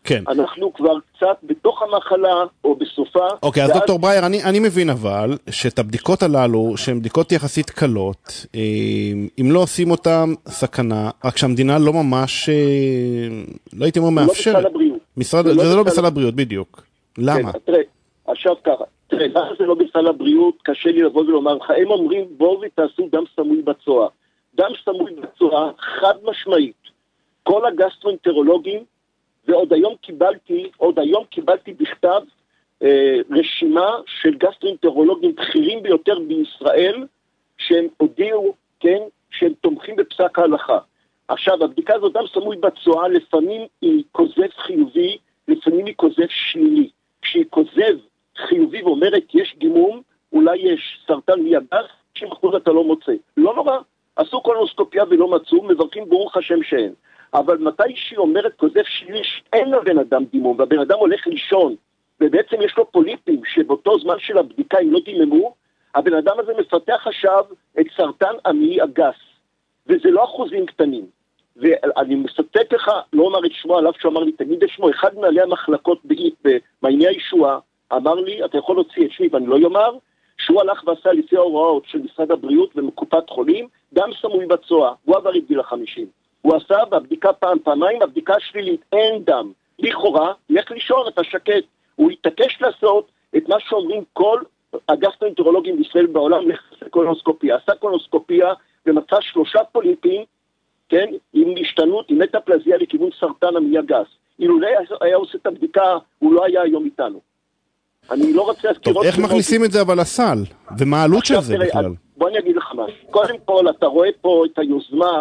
Speaker 2: כן.
Speaker 11: אנחנו כבר קצת בתוך המחלה או בסופה.
Speaker 2: אוקיי, אז דוקטור ברייר, אני מבין אבל שאת הבדיקות הללו, שהן בדיקות יחסית קלות, אם לא עושים אותן סכנה, רק שהמדינה לא ממש, לא הייתי אומר מאפשרת.
Speaker 11: לא בסל הבריאות.
Speaker 2: זה לא בסל הבריאות, בדיוק. למה?
Speaker 11: כן, תראה, עכשיו ככה, למה זה לא בסל הבריאות? קשה לי לבוא ולומר לך, הם אומרים בואו ותעשו דם סמוי בצואה. דם סמוי בצואה, חד משמעית. כל הגסטרואנטרולוגים, ועוד היום קיבלתי בכתב רשימה של גסטרואנטרולוגים בכירים ביותר בישראל, שהם הודיעו, כן, שהם תומכים בפסק ההלכה. עכשיו, הבדיקה הזאת דם סמוי בצואה, לפעמים היא כוזב חיובי, לפעמים היא כוזב שלילי. כשהיא כוזב חיובי ואומרת יש גימום, אולי יש סרטן מידס, 90% אתה לא מוצא. לא נורא, עשו קולונוסקופיה ולא מצאו, מברכים ברוך השם שאין. אבל מתי שהיא אומרת כוזב שלילי, אין לבן אדם דימום, והבן אדם הולך לישון, ובעצם יש לו פוליפים, שבאותו זמן של הבדיקה אם לא דיממו, הבן אדם הזה מפתח עכשיו את סרטן המעי הגס, וזה לא אחוזים קטנים. ואני מספק לך, לא אומר את שמו עליו שהוא אמר לי, תגיד את שמו, אחד מעלי המחלקות במעייני הישועה, אמר לי, אתה יכול להוציא את שמי ואני לא יאמר, שהוא הלך ועשה לפי ההוראות של משרד הבריאות ומקופת חולים, דם סמוי בצואה, הוא עבר את גיל 50. הוא עשה בבדיקה פעמיים, הבדיקה שלילית, אין דם. לכאורה, לך לישון, אתה שקט. הוא התעקש לעשות את מה שאומרים כל הגסטרואנטרולוגים בישראל בעולם, לעשות קולונוסקופיה. עשה קולונוסקופיה ומצא 3 פוליפים, כן, עם השתנות, עם מטאפלזיה לכיוון סרטן המעי הגס. אילולא היה עושה את הבדיקה, הוא לא היה היום איתנו. אני לא רוצה להזכיר...
Speaker 2: טוב, איך מכניסים את זה אבל לסל? ומה העלות של זה בכלל?
Speaker 11: בוא אני אגיד לך משהו. קודם כל, אתה רואה פה את היוזמה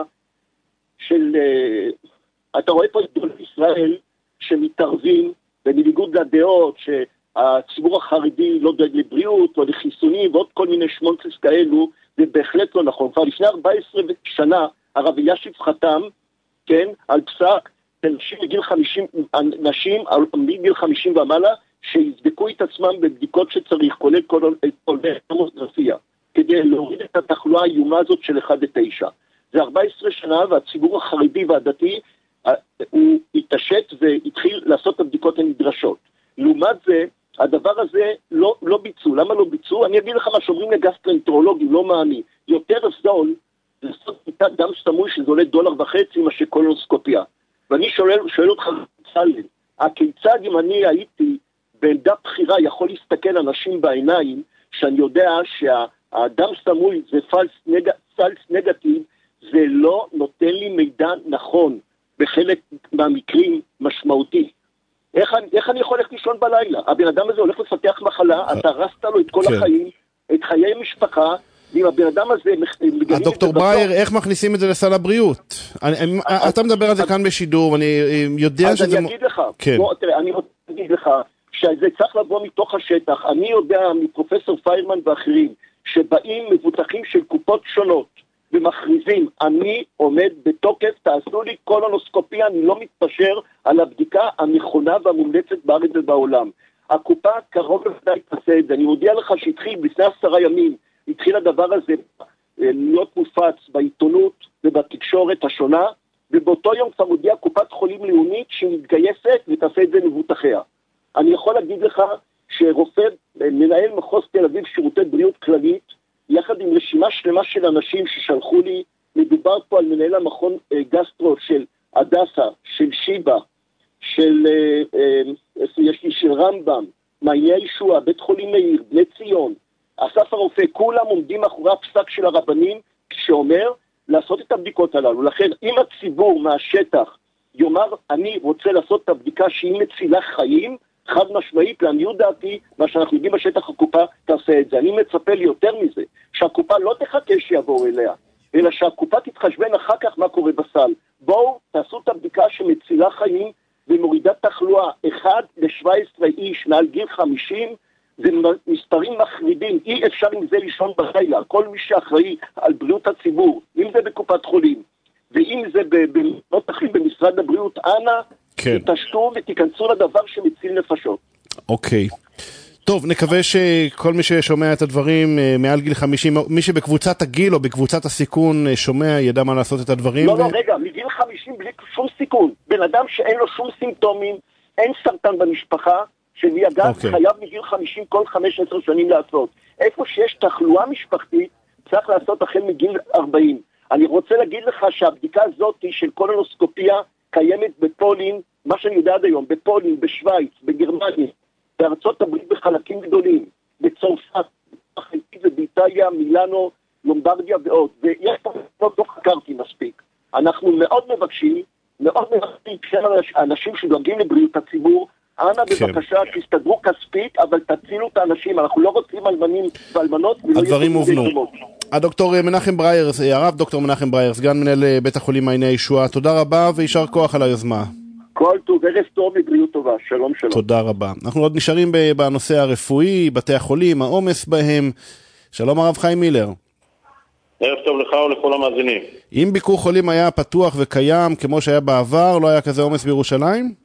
Speaker 11: אתה רואה פה את גדולי ישראל שמתערבים, בניגוד לדעות שהציבור החרדי לא דואג לבריאות או לחיסונים ועוד כל מיני שמונצס כאלו, זה בהחלט לא נכון. כבר לפני 14 שנה הרב אלישיב חתם, כן, על פסק נשים מגיל 50 ומעלה, שיבדקו את עצמם בבדיקות שצריך, כולל קולונוסקופיה, כדי להוריד את התחלואה האיומה הזאת של 1-9. זה 14 שנה, והציבור החרדי והדתי, הוא התעשת והתחיל לעשות את הבדיקות הנדרשות. לעומת זה, הדבר הזה לא ביצעו. למה לא ביצעו? אני אגיד לך מה שאומרים לגסטרואנטרולוגים, לא מאמין. יותר זול, לעשות בדיקת דם סמוי שזה עולה $1.50 מה שקולונוסקופיה. ואני שואל אותך, הכיצד אם אני הייתי בעמדה בחירה יכול להסתכל אנשים בעיניים, שאני יודע שהדם סמוי זה פלס נגטיב, זה לא נותן לי מידע נכון, בחלק מהמקרים משמעותי. איך אני יכול ללכת לישון בלילה? הבן אדם הזה הולך לפתח מחלה, אתה הרסת לו את כל החיים, את חיי משפחה, ואם הבן אדם הזה...
Speaker 2: הדוקטור ברייר, איך מכניסים את זה לסל הבריאות? אתה מדבר על זה כאן בשידור, ואני יודע שזה...
Speaker 11: אז אני אגיד לך, אני רוצה להגיד לך, שזה צריך לבוא מתוך השטח. אני יודע מפרופסור פיירמן ואחרים, שבאים מבוטחים של קופות שונות, ומכריזים, אני עומד בתוקף, תעשו לי קולונוסקופיה, אני לא מתפשר על הבדיקה הנכונה והמומלצת בארץ ובעולם. הקופה קרוב לוודאי תעשה את זה. אני מודיע לך שהתחיל, לפני 10 ימים, התחיל הדבר הזה להיות מופץ בעיתונות ובתקשורת השונה, ובאותו יום כבר מודיע קופת חולים לאומית שמתגייסת ותעשה את זה מבוטחיה. אני יכול להגיד לך שרופא, מנהל מחוז תל אביב שירותי בריאות כללית, יחד עם רשימה שלמה של אנשים ששלחו לי, מדובר פה על מנהל המכון גסטרו של הדסה, של שיבה, של של רמב"ם, מעייני הישועה, בית חולים מאיר, בני ציון, אסף הרופא, כולם עומדים מאחורי הפסק של הרבנים, שאומר לעשות את הבדיקות הללו. לכן, אם הציבור מהשטח יאמר, אני רוצה לעשות את הבדיקה שהיא מצילה חיים, חד משמעית, לעניות דעתי, מה שאנחנו יודעים בשטח הקופה, תעשה את זה. אני מצפה לי יותר מזה, שהקופה לא תחכה שיבואו אליה, אלא שהקופה תתחשבן אחר כך מה קורה בסל. בואו, תעשו את הבדיקה שמצילה חיים, ומורידה תחלואה 1-17 איש מעל גיל 50, זה מספרים מחרידים, אי אפשר עם זה לישון בלילה. כל מי שאחראי על בריאות הציבור, אם זה בקופת חולים, ואם זה במותחים במשרד הבריאות, אנא, תתעשתו ותיכנסו לדבר שמציל נפשות.
Speaker 2: אוקיי. טוב, נקווה שכל מי ששומע את הדברים מעל גיל 50, מי שבקבוצת הגיל או בקבוצת הסיכון שומע, ידע מה לעשות את הדברים.
Speaker 11: לא, רגע, מגיל 50 בלי שום סיכון. בן אדם שאין לו שום סימפטומים, אין סרטן במשפחה, שלי אגב חייב מגיל 50 כל 15 שנים לעשות. איפה שיש תחלואה משפחתית, צריך לעשות החל מגיל 40. אני רוצה להגיד לך שהבדיקה הזאת של קולונוסקופיה קיימת בפולין, מה שאני יודע עד היום, בפולין, בשוויץ, בגרמניה, בארצות הברית בחלקים גדולים, בצרפת, באיטליה, מילאנו, לומברדיה ועוד. ויש פה לא חקרתי מספיק. אנחנו מאוד מבקשים אנשים שדואגים לבריאות הציבור, אנא בבקשה תסתדרו כספית, אבל תצילו את האנשים, אנחנו לא רוצים אלמנים ואלמנות.
Speaker 2: הדברים מובנו. הדוקטור מנחם ברייר, הרב דוקטור מנחם ברייר, סגן מנהל בית החולים מעייני הישועה, תודה רבה וישר כוח על היוזמה.
Speaker 11: כל טוב, ערב טוב ובריאות טובה, שלום שלום.
Speaker 2: תודה רבה. אנחנו עוד נשארים בנושא הרפואי, בתי החולים, העומס בהם. שלום הרב חיים מילר.
Speaker 12: ערב טוב לך ולכל המאזינים.
Speaker 2: אם ביקור חולים היה פתוח וקיים כמו שהיה בעבר, לא היה כזה עומס בירושלים?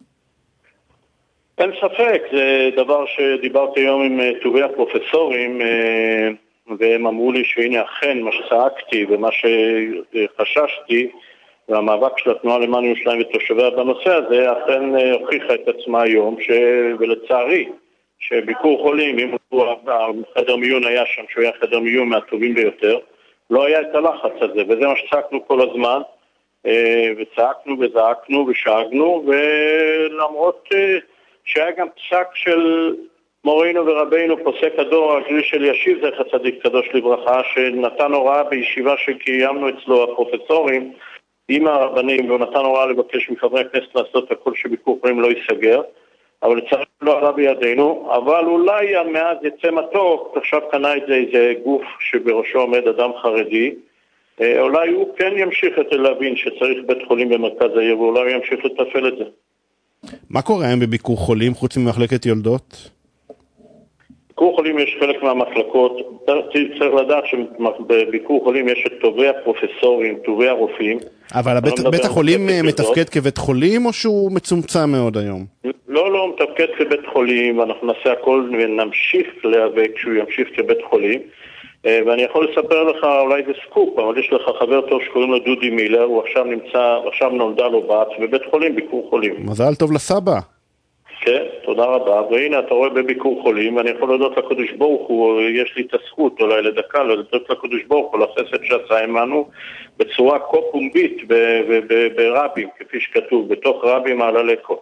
Speaker 12: אין ספק, זה דבר שדיברתי היום עם טובי הפרופסורים, והם אמרו לי שהנה אכן מה שצעקתי ומה שחששתי, והמאבק של התנועה למען ירושלים ותושביה בנושא הזה, אכן הוכיחה את עצמה היום, ולצערי, שביקור חולים, אם החדר מיון היה שם, שהוא היה חדר מיון מהטובים ביותר, לא היה את הלחץ הזה, וזה מה שצעקנו כל הזמן, וצעקנו וזעקנו ושאגנו, ולמרות שהיה גם פסק של מורינו ורבינו, פוסק הדור, הגלי של ישיב, זכר צדיק קדוש לברכה, שנתן הוראה בישיבה שקיימנו אצלו הפרופסורים, עם הרבנים, והוא נתן הוראה לבקש מחברי הכנסת לעשות הכל שביקור חולים לא ייסגר, אבל לצערי לא עלה בידינו, אבל אולי מאז יצא מתוק, עכשיו קנה את זה איזה גוף שבראשו עומד אדם חרדי, אולי הוא כן ימשיך להבין שצריך בית חולים במרכז העיר, ואולי הוא ימשיך לטפל את זה.
Speaker 2: מה קורה היום בביקור חולים חוץ ממחלקת יולדות?
Speaker 12: בביקור חולים יש חלק מהמחלקות, צריך לדעת שבביקור חולים יש את טובי הפרופסורים, טובי הרופאים. אבל
Speaker 2: בית החולים מתפקד כבית חולים או שהוא מצומצם מאוד היום?
Speaker 12: לא, הוא מתפקד כבית חולים, ואנחנו נעשה הכל ונמשיך להיאבק כשהוא ימשיך כבית חולים. ואני יכול לספר לך, אולי זה סקופ, אבל יש לך חבר טוב שקוראים לו דודי מילר, הוא עכשיו נולדה לו בת בבית חולים, ביקור חולים.
Speaker 2: מזל טוב לסבא.
Speaker 12: כן, תודה רבה. והנה, אתה רואה בביקור חולים, ואני יכול להודות לקדוש ברוך הוא, יש לי את הזכות אולי לדקה, להודות לקדוש ברוך הוא, לחסד שעשה עמנו, בצורה כה פומבית ברבים, כפי שכתוב, בתוך רבים על הלקו.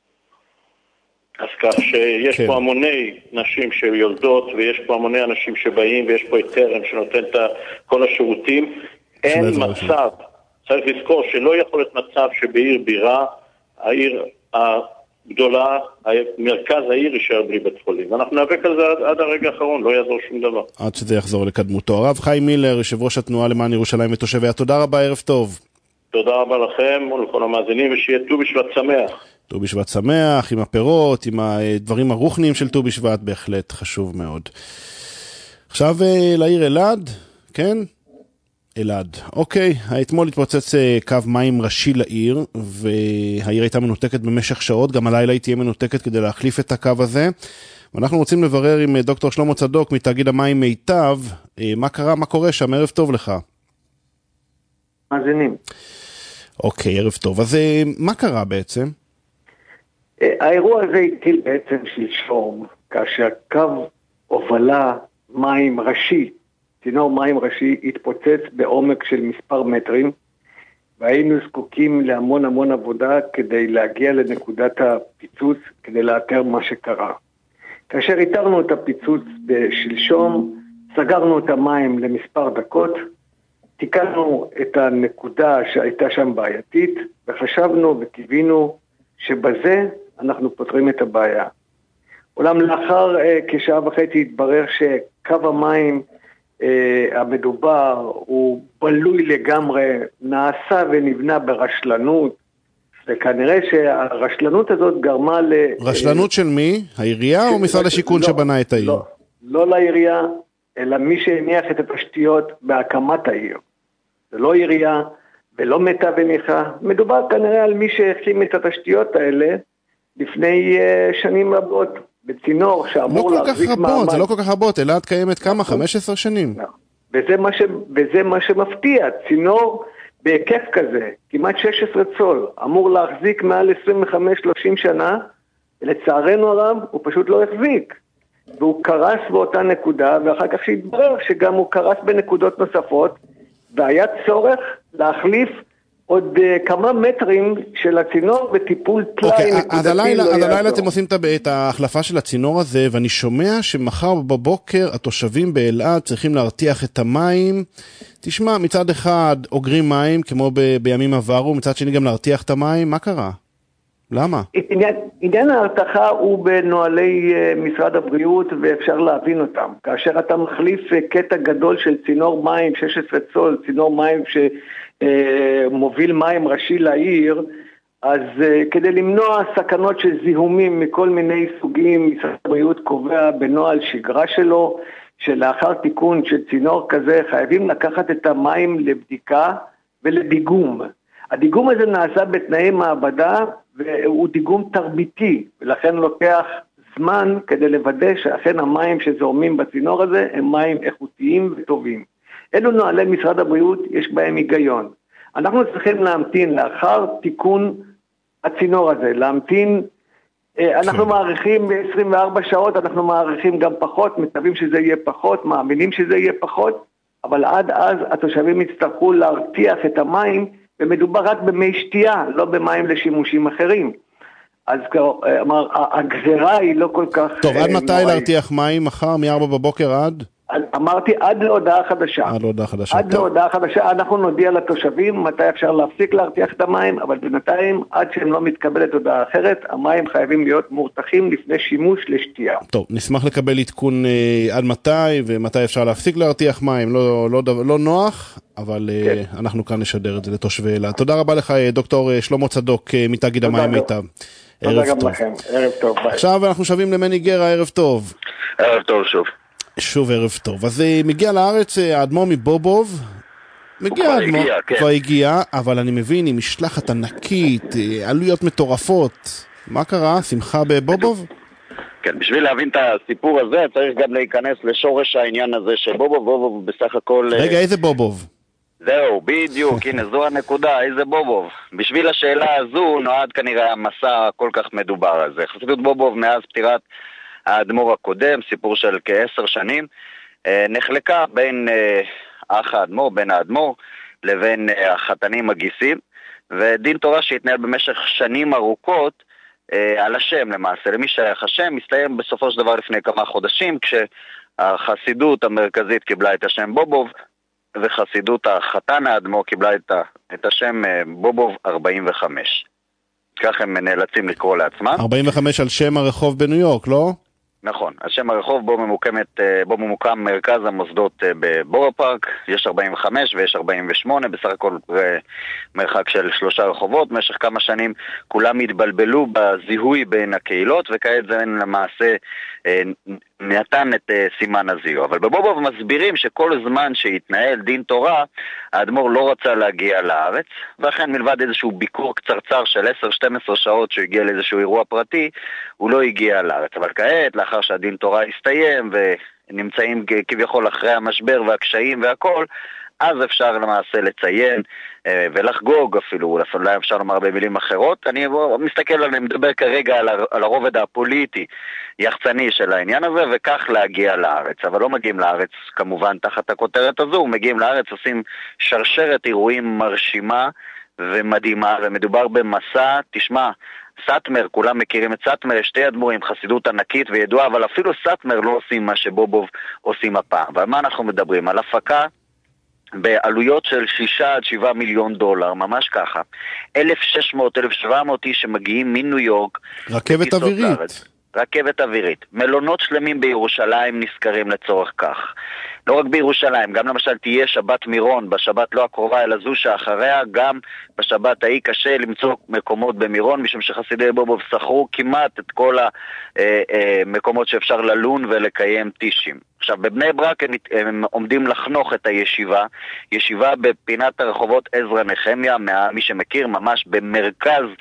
Speaker 12: אז כך שיש פה המוני נשים שיולדות, ויש פה המוני אנשים שבאים, ויש פה את טרם שנותן את כל השירותים. אין מצב, צריך לזכור שלא יכול להיות מצב שבעיר בירה, העיר הגדולה, מרכז העיר יישאר בלי בית חולים. ואנחנו נאבק על זה עד הרגע האחרון, לא יעזור שום דבר.
Speaker 2: עד שזה יחזור לקדמותו. הרב חיים מילר, יושב ראש התנועה למען ירושלים ותושביה, תודה רבה, ערב טוב.
Speaker 12: תודה רבה לכם ולכל המאזינים, ושיהיה ט"ו בשבט שמח.
Speaker 2: ט"ו בשבט שמח, עם הפירות, עם הדברים הרוחניים של ט"ו בשבט, בהחלט חשוב מאוד. עכשיו לעיר אלעד, כן? אלעד. אוקיי, אתמול התפוצץ קו מים ראשי לעיר, והעיר הייתה מנותקת במשך שעות, גם הלילה היא תהיה מנותקת כדי להחליף את הקו הזה. ואנחנו רוצים לברר עם דוקטור שלמה צדוק מתאגיד המים מיטב, מה קרה, מה קורה שם, ערב טוב לך.
Speaker 13: מאזינים.
Speaker 2: אוקיי, ערב טוב. אז מה קרה בעצם?
Speaker 13: האירוע הזה התחיל בעצם שלשום, כאשר קו הובלה מים ראשי, צינור מים ראשי, התפוצץ בעומק של מספר מטרים, והיינו זקוקים להמון עבודה כדי להגיע לנקודת הפיצוץ, כדי לאתר מה שקרה. כאשר איתרנו את הפיצוץ בשלשום, סגרנו את המים למספר דקות, תיקנו את הנקודה שהייתה שם בעייתית, וחשבנו וקיווינו שבזה אנחנו פותרים את הבעיה. אולם לאחר כשעה וחצי התברר שקו המים המדובר הוא בלוי לגמרי, נעשה ונבנה ברשלנות, וכנראה שהרשלנות הזאת גרמה
Speaker 2: רשלנות של מי? העירייה או משרד השיכון שבנה את העיר?
Speaker 13: לא לעירייה, אלא מי שהניח את התשתיות בהקמת העיר. זה לא עירייה ולא מטה וניחה, מדובר כנראה על מי שהקים את התשתיות האלה לפני שנים רבות, בצינור שאמור להחזיק מעמד.
Speaker 2: זה לא כל כך רבות, אלעד קיימת כמה? 15 שנים.
Speaker 13: וזה מה שמפתיע, צינור בהיקף כזה, כמעט 16 צול, אמור להחזיק מעל 25-30 שנה, לצערנו הרב, הוא פשוט לא החזיק. והוא קרס באותה נקודה, ואחר כך שהתברר שגם הוא קרס בנקודות נוספות, והיה צורך להחליף עוד כמה מטרים של הצינור בטיפול טלאי נקודתי.
Speaker 2: אז הלילה אתם עושים את ההחלפה של הצינור הזה, ואני שומע שמחר בבוקר התושבים באלעד צריכים להרתיח את המים. תשמע, מצד אחד אוגרים מים כמו בימים עברו, מצד שני גם להרתיח את המים. מה קרה? למה?
Speaker 13: עניין ההרתחה הוא בנוהלי משרד הבריאות ואפשר להבין אותם. כאשר אתה מחליף קטע גדול של צינור מים, 16 צול, צינור מים שמוביל מים ראשי לעיר, אז כדי למנוע סכנות של זיהומים מכל מיני סוגים, משרד הבריאות קובע בנוהל שגרה שלו, שלאחר תיקון של צינור כזה חייבים לקחת את המים לבדיקה ולדיגום. הדיגום הזה נעשה בתנאי מעבדה, והוא דיגום תרביתי, ולכן לוקח זמן כדי לוודא שאכן המים שזורמים בצינור הזה הם מים איכותיים וטובים. אלו נוהלי משרד הבריאות, יש בהם היגיון. אנחנו צריכים להמתין לאחר תיקון הצינור הזה, להמתין, אנחנו מעריכים ב-24 שעות, אנחנו מעריכים גם פחות, מקווים שזה יהיה פחות, מאמינים שזה יהיה פחות, אבל עד אז התושבים יצטרכו להרתיח את המים, ומדובר רק במי שתייה, לא במים לשימושים אחרים. אז כלומר, הגזרה היא לא כל כך...
Speaker 2: טוב, עד מתי להרתיח מים מחר, מ-4 בבוקר עד?
Speaker 13: אמרתי, עד להודעה חדשה.
Speaker 2: עד להודעה חדשה.
Speaker 13: עד להודעה חדשה, אנחנו נודיע לתושבים מתי אפשר להפסיק להרתיח את המים, אבל בינתיים, עד שהם לא מתקבלת הודעה אחרת, המים חייבים להיות מורתחים לפני שימוש לשתייה.
Speaker 2: טוב, נשמח לקבל עדכון עד מתי, ומתי אפשר להפסיק להרתיח מים, לא נוח, אבל אנחנו כאן נשדר את זה לתושבי אלעד. תודה רבה לך, דוקטור שלמה צדוק, מתאגיד המים מיטב.
Speaker 13: תודה גם לכם, ערב טוב.
Speaker 2: עכשיו אנחנו שבים למני גרה, ערב טוב.
Speaker 6: ערב טוב שוב.
Speaker 2: שוב ערב טוב. אז מגיע לארץ האדמו"ר מבובוב, כבר הגיע, אבל אני מבין, עם משלחת ענקית, עלויות מטורפות. מה קרה? שמחה בבובוב?
Speaker 6: כן, בשביל להבין את הסיפור הזה, צריך גם להיכנס לשורש העניין הזה שבובוב בסך הכל...
Speaker 2: רגע, איזה בובוב?
Speaker 6: זהו, בדיוק, הנה זו הנקודה, איזה בובוב. בשביל השאלה הזו נועד כנראה המסע כל כך מדובר הזה. חסידות בובוב מאז פטירת האדמו"ר הקודם, סיפור של כ10 שנים, נחלקה בין אח האדמו"ר, בין האדמו"ר, לבין החתנים הגיסים, ודין תורה שהתנהל במשך שנים ארוכות על השם למעשה. למי שייך השם, מסתיים בסופו של דבר לפני כמה חודשים, כשהחסידות המרכזית קיבלה את השם בובוב, וחסידות החתן האדמו"ר קיבלה את השם בובוב 45. כך הם נאלצים לקרוא לעצמם. 45
Speaker 2: על שם הרחוב בניו יורק, לא?
Speaker 6: נכון, על שם הרחוב בו ממוקם מרכז המוסדות בבורו פארק, יש 45 ויש 48, בסך הכל מרחק של 3 רחובות. במשך כמה שנים כולם התבלבלו בזיהוי בין הקהילות, וכעת זה למעשה נתן את סימן הזיהוי. אבל בבובוב מסבירים שכל זמן שהתנהל דין תורה, האדמו"ר לא רצה להגיע לארץ, ואכן מלבד איזשהו ביקור קצרצר של 10-12 שעות שהוא הגיע לאיזשהו אירוע פרטי, הוא לא הגיע לארץ. אבל כעת, לאחר שהדין תורה הסתיים ונמצאים כביכול אחרי המשבר והקשיים והכל, אז אפשר למעשה לציין ולחגוג אפילו, אולי אפשר לומר במילים אחרות. אני מסתכל עליהם, מדבר כרגע על הרובד הפוליטי יחצני של העניין הזה, וכך להגיע לארץ. אבל לא מגיעים לארץ כמובן תחת הכותרת הזו, מגיעים לארץ, עושים שרשרת אירועים מרשימה ומדהימה, ומדובר במסע, תשמע, סטמר, כולם מכירים את סטמר, יש 2 אדמו"רים, חסידות ענקית וידועה, אבל אפילו סטמר לא עושים מה שבובוב עושים הפעם. ועל מה אנחנו מדברים? על הפקה בעלויות של 6-7 מיליון דולר, ממש ככה. 1,600-1,700 איש שמגיעים מניו יורק.
Speaker 2: רכבת אווירית.
Speaker 6: רכבת אווירית. מלונות שלמים בירושלים נזכרים לצורך כך. לא רק בירושלים, גם למשל תהיה שבת מירון, בשבת לא הקרובה אלא זו שאחריה, גם בשבת ההיא קשה למצוא מקומות במירון, משום שחסידי בובוב שכרו כמעט את כל המקומות שאפשר ללון ולקיים טישים. עכשיו, בבני ברק הם עומדים לחנוך את הישיבה, ישיבה בפינת הרחובות עזרא נחמיה, מי שמכיר, ממש במרכז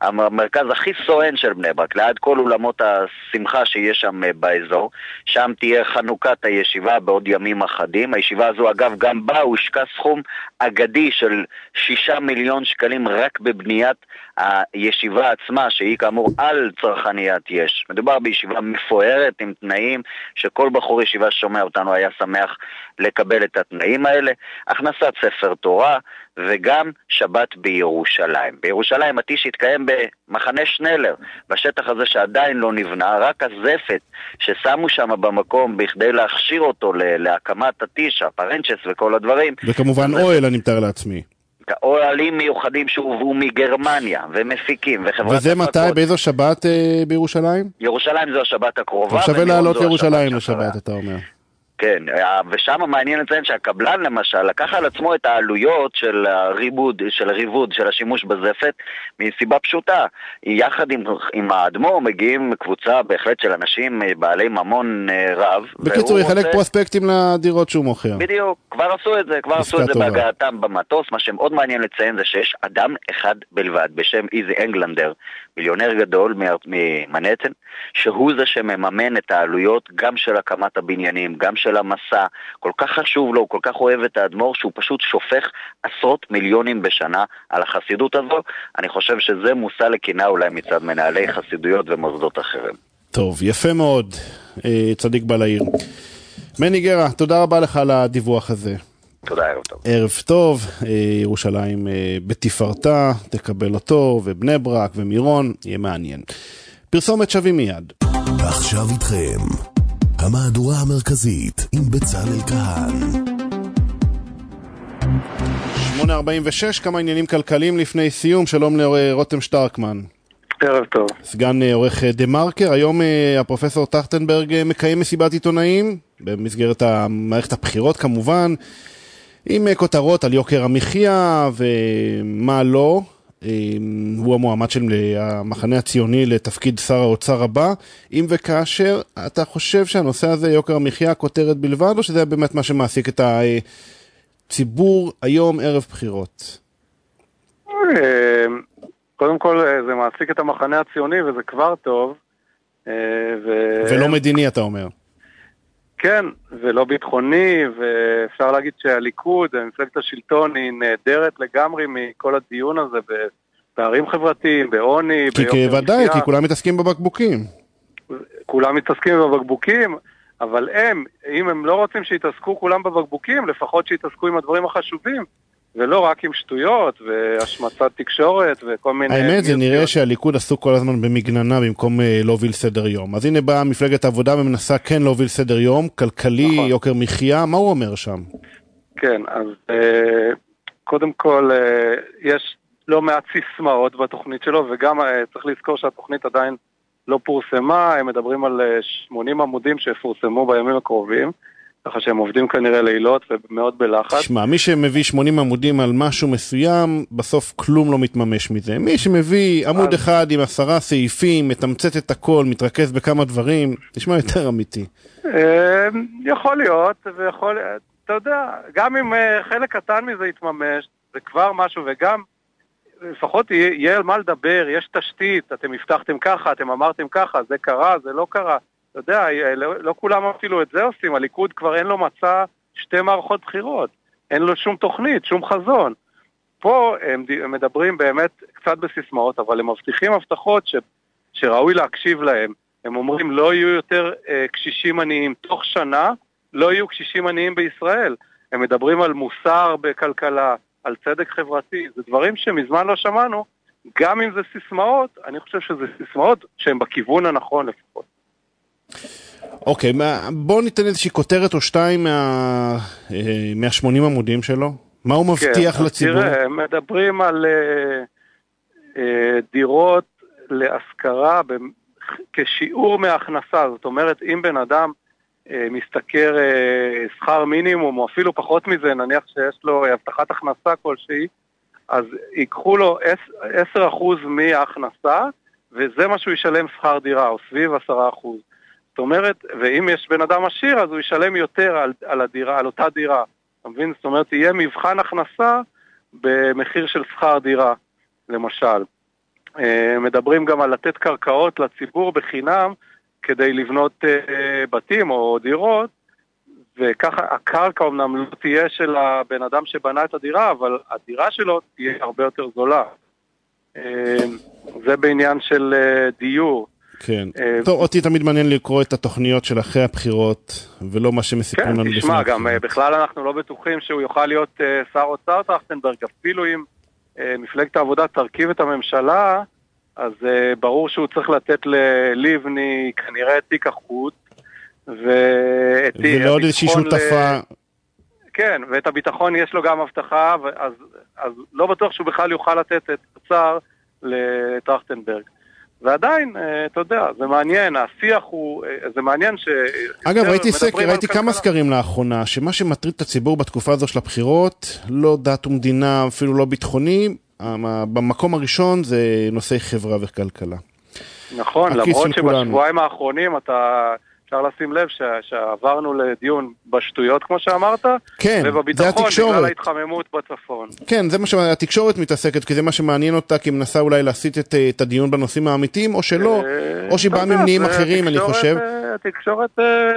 Speaker 6: המרכז הכי סואן של בני ברק, ליד כל אולמות השמחה שיש שם באזור. שם תהיה חנוכת הישיבה בעוד ימים אחדים. הישיבה הזו אגב גם בה הושקע סכום אגדי של 6 מיליון שקלים רק בבניית הישיבה עצמה, שהיא כאמור על צרכניית יש. מדובר בישיבה מפוארת עם תנאים שכל בחור ישיבה ששומע אותנו היה שמח לקבל את התנאים האלה. הכנסת ספר תורה וגם שבת בירושלים. בירושלים עתיש התקיים במחנה שנלר, בשטח הזה שעדיין לא נבנה, רק הזפת ששמו שם במקום בכדי להכשיר אותו להקמת עתיש, הפרנצ'ס וכל הדברים.
Speaker 2: וכמובן אוהל, אני מתאר לעצמי.
Speaker 6: אוהלים מיוחדים שהובאו מגרמניה ומפיקים וחברת...
Speaker 2: וזה מתי? באיזו שבת בירושלים?
Speaker 6: ירושלים זו השבת הקרובה.
Speaker 2: שווה לעלות לירושלים לשבת, אתה אומר.
Speaker 6: כן, ושם מעניין לציין שהקבלן למשל לקח על עצמו את העלויות של הריבוד, של השימוש בזפת, מסיבה פשוטה. יחד עם האדמו מגיעים קבוצה בהחלט של אנשים בעלי ממון רב.
Speaker 2: בקיצור, יחלק פרוספקטים לדירות שהוא מוכר.
Speaker 6: בדיוק, כבר עשו את זה, בהגעתם במטוס. מה שמאוד מעניין לציין זה שיש אדם אחד בלבד, בשם איזי אנגלנדר, מיליונר גדול ממנהטן, שהוא זה שמממן את העלויות גם של הקמת הבניינים, גם של המסע. כל כך חשוב לו, הוא כל כך אוהב את האדמו"ר, שהוא פשוט שופך עשרות מיליונים בשנה על החסידות הזו. אני חושב שזה מושא לקנאה אולי מצד מנהלי חסידויות ומוסדות אחרים.
Speaker 2: טוב, יפה מאוד, צדיק בעל העיר. מני גרה, תודה רבה לך על הדיווח הזה.
Speaker 6: תודה, ערב טוב.
Speaker 2: ערב טוב, ירושלים בתפארתה, תקבל אותו, ובני ברק ומירון, יהיה מעניין. פרסומת שווים מיד.
Speaker 1: ועכשיו איתכם, המהדורה המרכזית עם בצלאל כהן.
Speaker 2: 8:46, כמה עניינים כלכליים לפני סיום. שלום לרותם שטרקמן.
Speaker 14: ערב טוב.
Speaker 2: סגן עורך דה מרקר. היום הפרופסור טרכטנברג מקיים מסיבת עיתונאים, במסגרת מערכת הבחירות כמובן, עם כותרות על יוקר המחיה ומה לא. הוא המועמד של המחנה הציוני לתפקיד שר האוצר הבא. אם וכאשר אתה חושב שהנושא הזה יוקר המחיה כותרת בלבד, או שזה באמת מה שמעסיק את הציבור היום ערב בחירות?
Speaker 14: קודם כל זה מעסיק את המחנה הציוני וזה כבר טוב.
Speaker 2: ולא מדיני אתה אומר.
Speaker 14: כן, ולא ביטחוני, ואפשר להגיד שהליכוד, מפלגת השלטון, היא נהדרת לגמרי מכל הדיון הזה בפערים חברתיים, בעוני,
Speaker 2: כי ודאי, כי כולם מתעסקים בבקבוקים.
Speaker 14: כולם מתעסקים בבקבוקים, אבל אם הם לא רוצים שיתעסקו כולם בבקבוקים, לפחות שיתעסקו עם הדברים החשובים, ולא רק עם שטויות והשמצת תקשורת וכל מיני...
Speaker 2: האמת, זה נראה שהליכוד עסוק כל הזמן במגננה במקום להוביל סדר יום. אז הנה באה מפלגת העבודה ומנסה כן להוביל סדר יום, כלכלי, נכון. יוקר מחיה, מה הוא אומר שם?
Speaker 14: כן, אז קודם כל יש לא מעט סיסמאות בתוכנית שלו, וגם צריך לזכור שהתוכנית עדיין לא פורסמה, הם מדברים על 80 עמודים שפורסמו בימים הקרובים, ככה שהם עובדים כנראה לילות ומאוד בלחץ. תשמע,
Speaker 2: מי שמביא 80 עמודים על משהו מסוים, בסוף כלום לא מתממש מזה. מי שמביא עמוד אחד עם 10 סעיפים, מתמצת את הכל, מתרכז בכמה דברים, נשמע יותר אמיתי.
Speaker 14: יכול להיות, אתה יודע, גם אם חלק קטן מזה יתממש, זה כבר משהו, וגם לפחות יהיה על מה לדבר, יש תשתית, אתם הבטחתם ככה, אתם אמרתם ככה, זה קרה, זה לא קרה. אתה יודע, לא כולם אפילו את זה עושים, הליכוד כבר אין לו מצע 2 מערכות בחירות, אין לו שום תוכנית, שום חזון. פה הם מדברים באמת קצת בסיסמאות, אבל הם מבטיחים הבטחות שראוי להקשיב להם. הם אומרים לא יהיו יותר קשישים עניים, תוך שנה לא יהיו קשישים עניים בישראל. הם מדברים על מוסר בכלכלה, על צדק חברתי, זה דברים שמזמן לא שמענו, גם אם זה סיסמאות, אני חושב שזה סיסמאות שהן בכיוון הנכון לפחות.
Speaker 2: אוקיי, בוא ניתן איזושהי כותרת או 2 מה-80 עמודים שלו. מה הוא מבטיח לציבור?
Speaker 14: תראה, הם מדברים על דירות להשכרה כשיעור מההכנסה. זאת אומרת, אם בן אדם משתכר שכר מינימום, או אפילו פחות מזה, נניח שיש לו הבטחת הכנסה כלשהי, אז ייקחו לו 10% מההכנסה, וזה מה שהוא ישלם שכר דירה, או סביב 10%. זאת אומרת, ואם יש בן אדם עשיר, אז הוא ישלם יותר על הדירה, על אותה דירה. אתה מבין? זאת אומרת, יהיה מבחן הכנסה במחיר של שכר דירה, למשל. מדברים גם על לתת קרקעות לציבור בחינם כדי לבנות בתים או דירות, וככה הקרקע אמנם לא תהיה של הבן אדם שבנה את הדירה, אבל הדירה שלו תהיה הרבה יותר זולה. זה בעניין של דיור.
Speaker 2: כן. טוב, אותי תמיד מעניין לקרוא את התוכניות של אחרי הבחירות, ולא מה שמסיפרים לנו לפני.
Speaker 14: כן, תשמע, גם בכלל אנחנו לא בטוחים שהוא יוכל להיות שר אוצר טרכטנברג, אפילו אם מפלגת העבודה תרכיב את הממשלה, אז ברור שהוא צריך לתת לליבני כנראה את תיק החוץ,
Speaker 2: ולעוד איזושהי שותפה.
Speaker 14: כן, ואת הביטחון יש לו גם הבטחה, אז לא בטוח שהוא בכלל יוכל לתת את אוצר לטרכטנברג. ועדיין, אתה יודע, זה מעניין, השיח הוא, זה מעניין ש...
Speaker 2: אגב, ראיתי כמה סקרים לאחרונה, שמה שמטריד את הציבור בתקופה הזו של הבחירות, לא דת ומדינה, אפילו לא ביטחוני, במקום הראשון זה נושאי חברה וכלכלה.
Speaker 14: נכון, למרות שבשבועיים האחרונים אפשר לשים לב שעברנו לדיון בשטויות, כמו שאמרת,
Speaker 2: כן,
Speaker 14: ובביטחון בגלל ההתחממות בצפון.
Speaker 2: כן, זה מה שהתקשורת מתעסקת, כי זה מה שמעניין אותה, כי מנסה אולי להסיט את הדיון בנושאים האמיתיים, או שלא, או שבא ממניעים אחרים, אני חושב.
Speaker 14: התקשורת,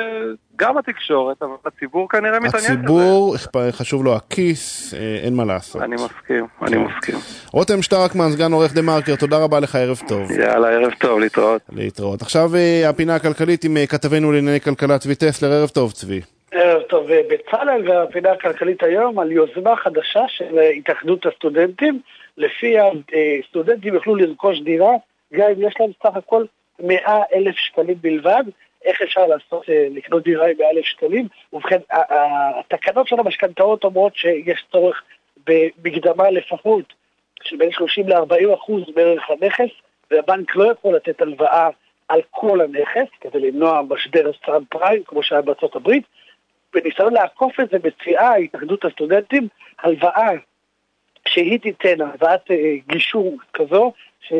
Speaker 14: גם התקשורת, אבל הציבור כנראה מתעניין.
Speaker 2: הציבור, חשוב לו הכיס, אין מה לעשות.
Speaker 14: אני מסכים.
Speaker 2: רותם שטרקמן, סגן עורך דה מרקר, תודה רבה לך, ערב טוב.
Speaker 14: יאללה, ערב טוב,
Speaker 2: להתראות. עכשיו הפינה הכלכלית עם כתבנו לענייני כלכלה צבי טסלר, ערב טוב צבי.
Speaker 15: ערב טוב, בצלאל, והפינה הכלכלית היום על יוזמה חדשה של התאחדות הסטודנטים, לפי הסטודנטים יוכלו לרכוש דירה, גם אם יש להם סך הכל 100,000 שקלים בלבד. איך אפשר לעשות, לקנות דירה עם 100,000 שקלים? ובכן, התקנות של המשכנתאות אומרות שיש צורך במקדמה לפחות של בין 30-40% בערך הנכס, והבנק לא יכול לתת הלוואה על כל הנכס, כדי למנוע משבר הסטרם פריים, כמו שהיה בארצות הברית. בניסיון לעקוף את זה, מציעה התאחדות הסטודנטים הלוואה שהיא תיתן, הלוואת גישור כזו,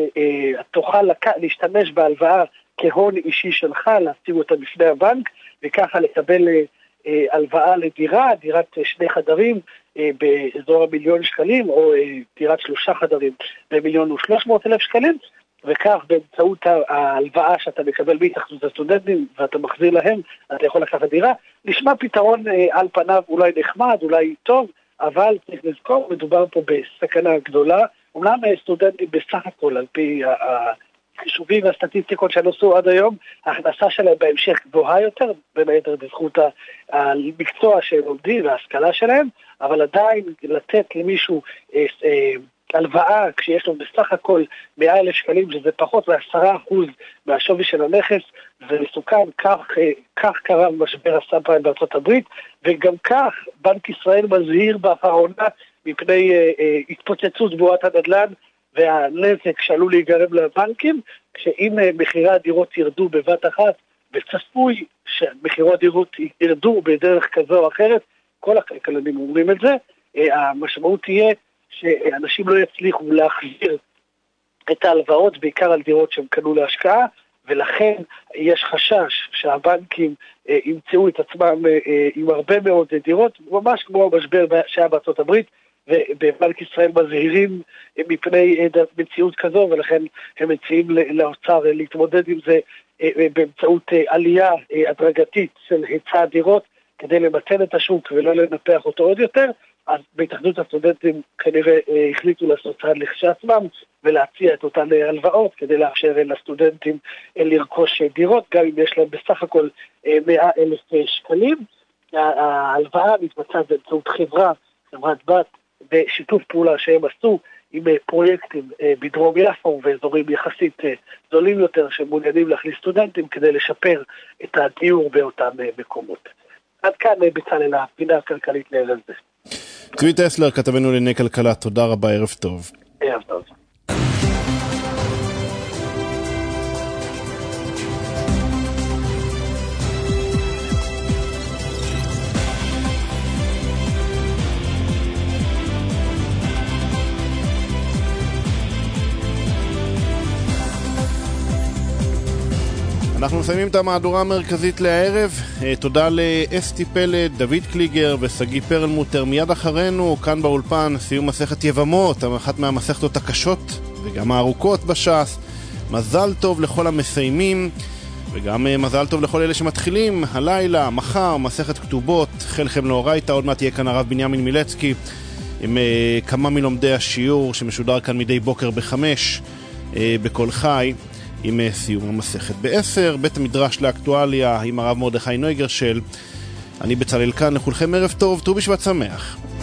Speaker 15: שתוכל להשתמש בהלוואה כהון אישי שלך, להציג אותה בפני הבנק, וככה לקבל הלוואה לדירה, דירת 2 חדרים באזור 1,000,000 שקלים, או דירת 3 חדרים ב1,300,000 שקלים, וכך באמצעות ההלוואה שאתה מקבל בהתאחדות הסטודנטים, ואתה מחזיר להם, אתה יכול לקחת דירה. נשמע פתרון על פניו אולי נחמד, אולי טוב, אבל צריך לזכור, מדובר פה בסכנה גדולה. אומנם סטודנטים בסך הכל, על פי החישובים והסטטיסטיקות שנעשו עד היום, ההכנסה שלהם בהמשך גבוהה יותר, בין היתר בזכות המקצוע שהם לומדים וההשכלה שלהם, אבל עדיין לתת למישהו הלוואה כשיש לו בסך הכל 100,000 שקלים, שזה פחות מ10% מהשווי של הנכס, זה מסוכן. כך קרה משבר הסאב פריים בארצות הברית, וגם כך בנק ישראל מזהיר באחרונה מפני התפוצצות בועת הנדל"ן והנזק שעלול להיגרם לבנקים, שאם מחירי הדירות ירדו בבת אחת, וצפוי שמחירי הדירות ירדו בדרך כזו או אחרת, כל הכלכלנים אומרים את זה, המשמעות תהיה שאנשים לא יצליחו להחזיר את ההלוואות, בעיקר על דירות שהם קנו להשקעה, ולכן יש חשש שהבנקים ימצאו את עצמם עם הרבה מאוד דירות, ממש כמו המשבר שהיה בארצות הברית, ובבנק ישראל מזהירים מפני מציאות כזו, ולכן הם מציעים לאוצר להתמודד עם זה באמצעות עלייה הדרגתית של היצע הדירות, כדי למתן את השוק ולא לנפח אותו עוד יותר. אז בהתאחדות הסטודנטים כנראה החליטו לעשות צעד לכשעצמם ולהציע את אותן הלוואות כדי לאפשר לסטודנטים לרכוש דירות, גם אם יש להם בסך הכל 100,000 שקלים. ההלוואה מתבצעת באמצעות חברת בת, בשיתוף פעולה שהם עשו עם פרויקטים בדרום יפו ואזורים יחסית זולים יותר שמעוניינים להכניס סטודנטים כדי לשפר את הדיור באותם מקומות. עד כאן בצלאל הפינה הכלכלית לערב זה.
Speaker 2: צבי טסלר, כתבנו לענייני כלכלה, תודה רבה, ערב טוב.
Speaker 15: ערב טוב.
Speaker 2: אנחנו מסיימים את המהדורה המרכזית לערב. תודה לאסתי פלד, דוד קליגר וסגי פרלמוטר. מיד אחרינו, כאן באולפן, סיום מסכת יבמות, אחת מהמסכתות הקשות וגם הארוכות בש"ס. מזל טוב לכל המסיימים, וגם מזל טוב לכל אלה שמתחילים הלילה, מחר, מסכת כתובות, חלכם לאורייתא. עוד מעט יהיה כאן הרב בנימין מילצקי עם כמה מלומדי השיעור שמשודר כאן מדי בוקר ב5 בכל חי, עם סיום המסכת ב10. בית המדרש לאקטואליה עם הרב מרדכי נויגרשל. אני בצלאל כאן, לכולכם ערב טוב, ט"ו בשבט שמח.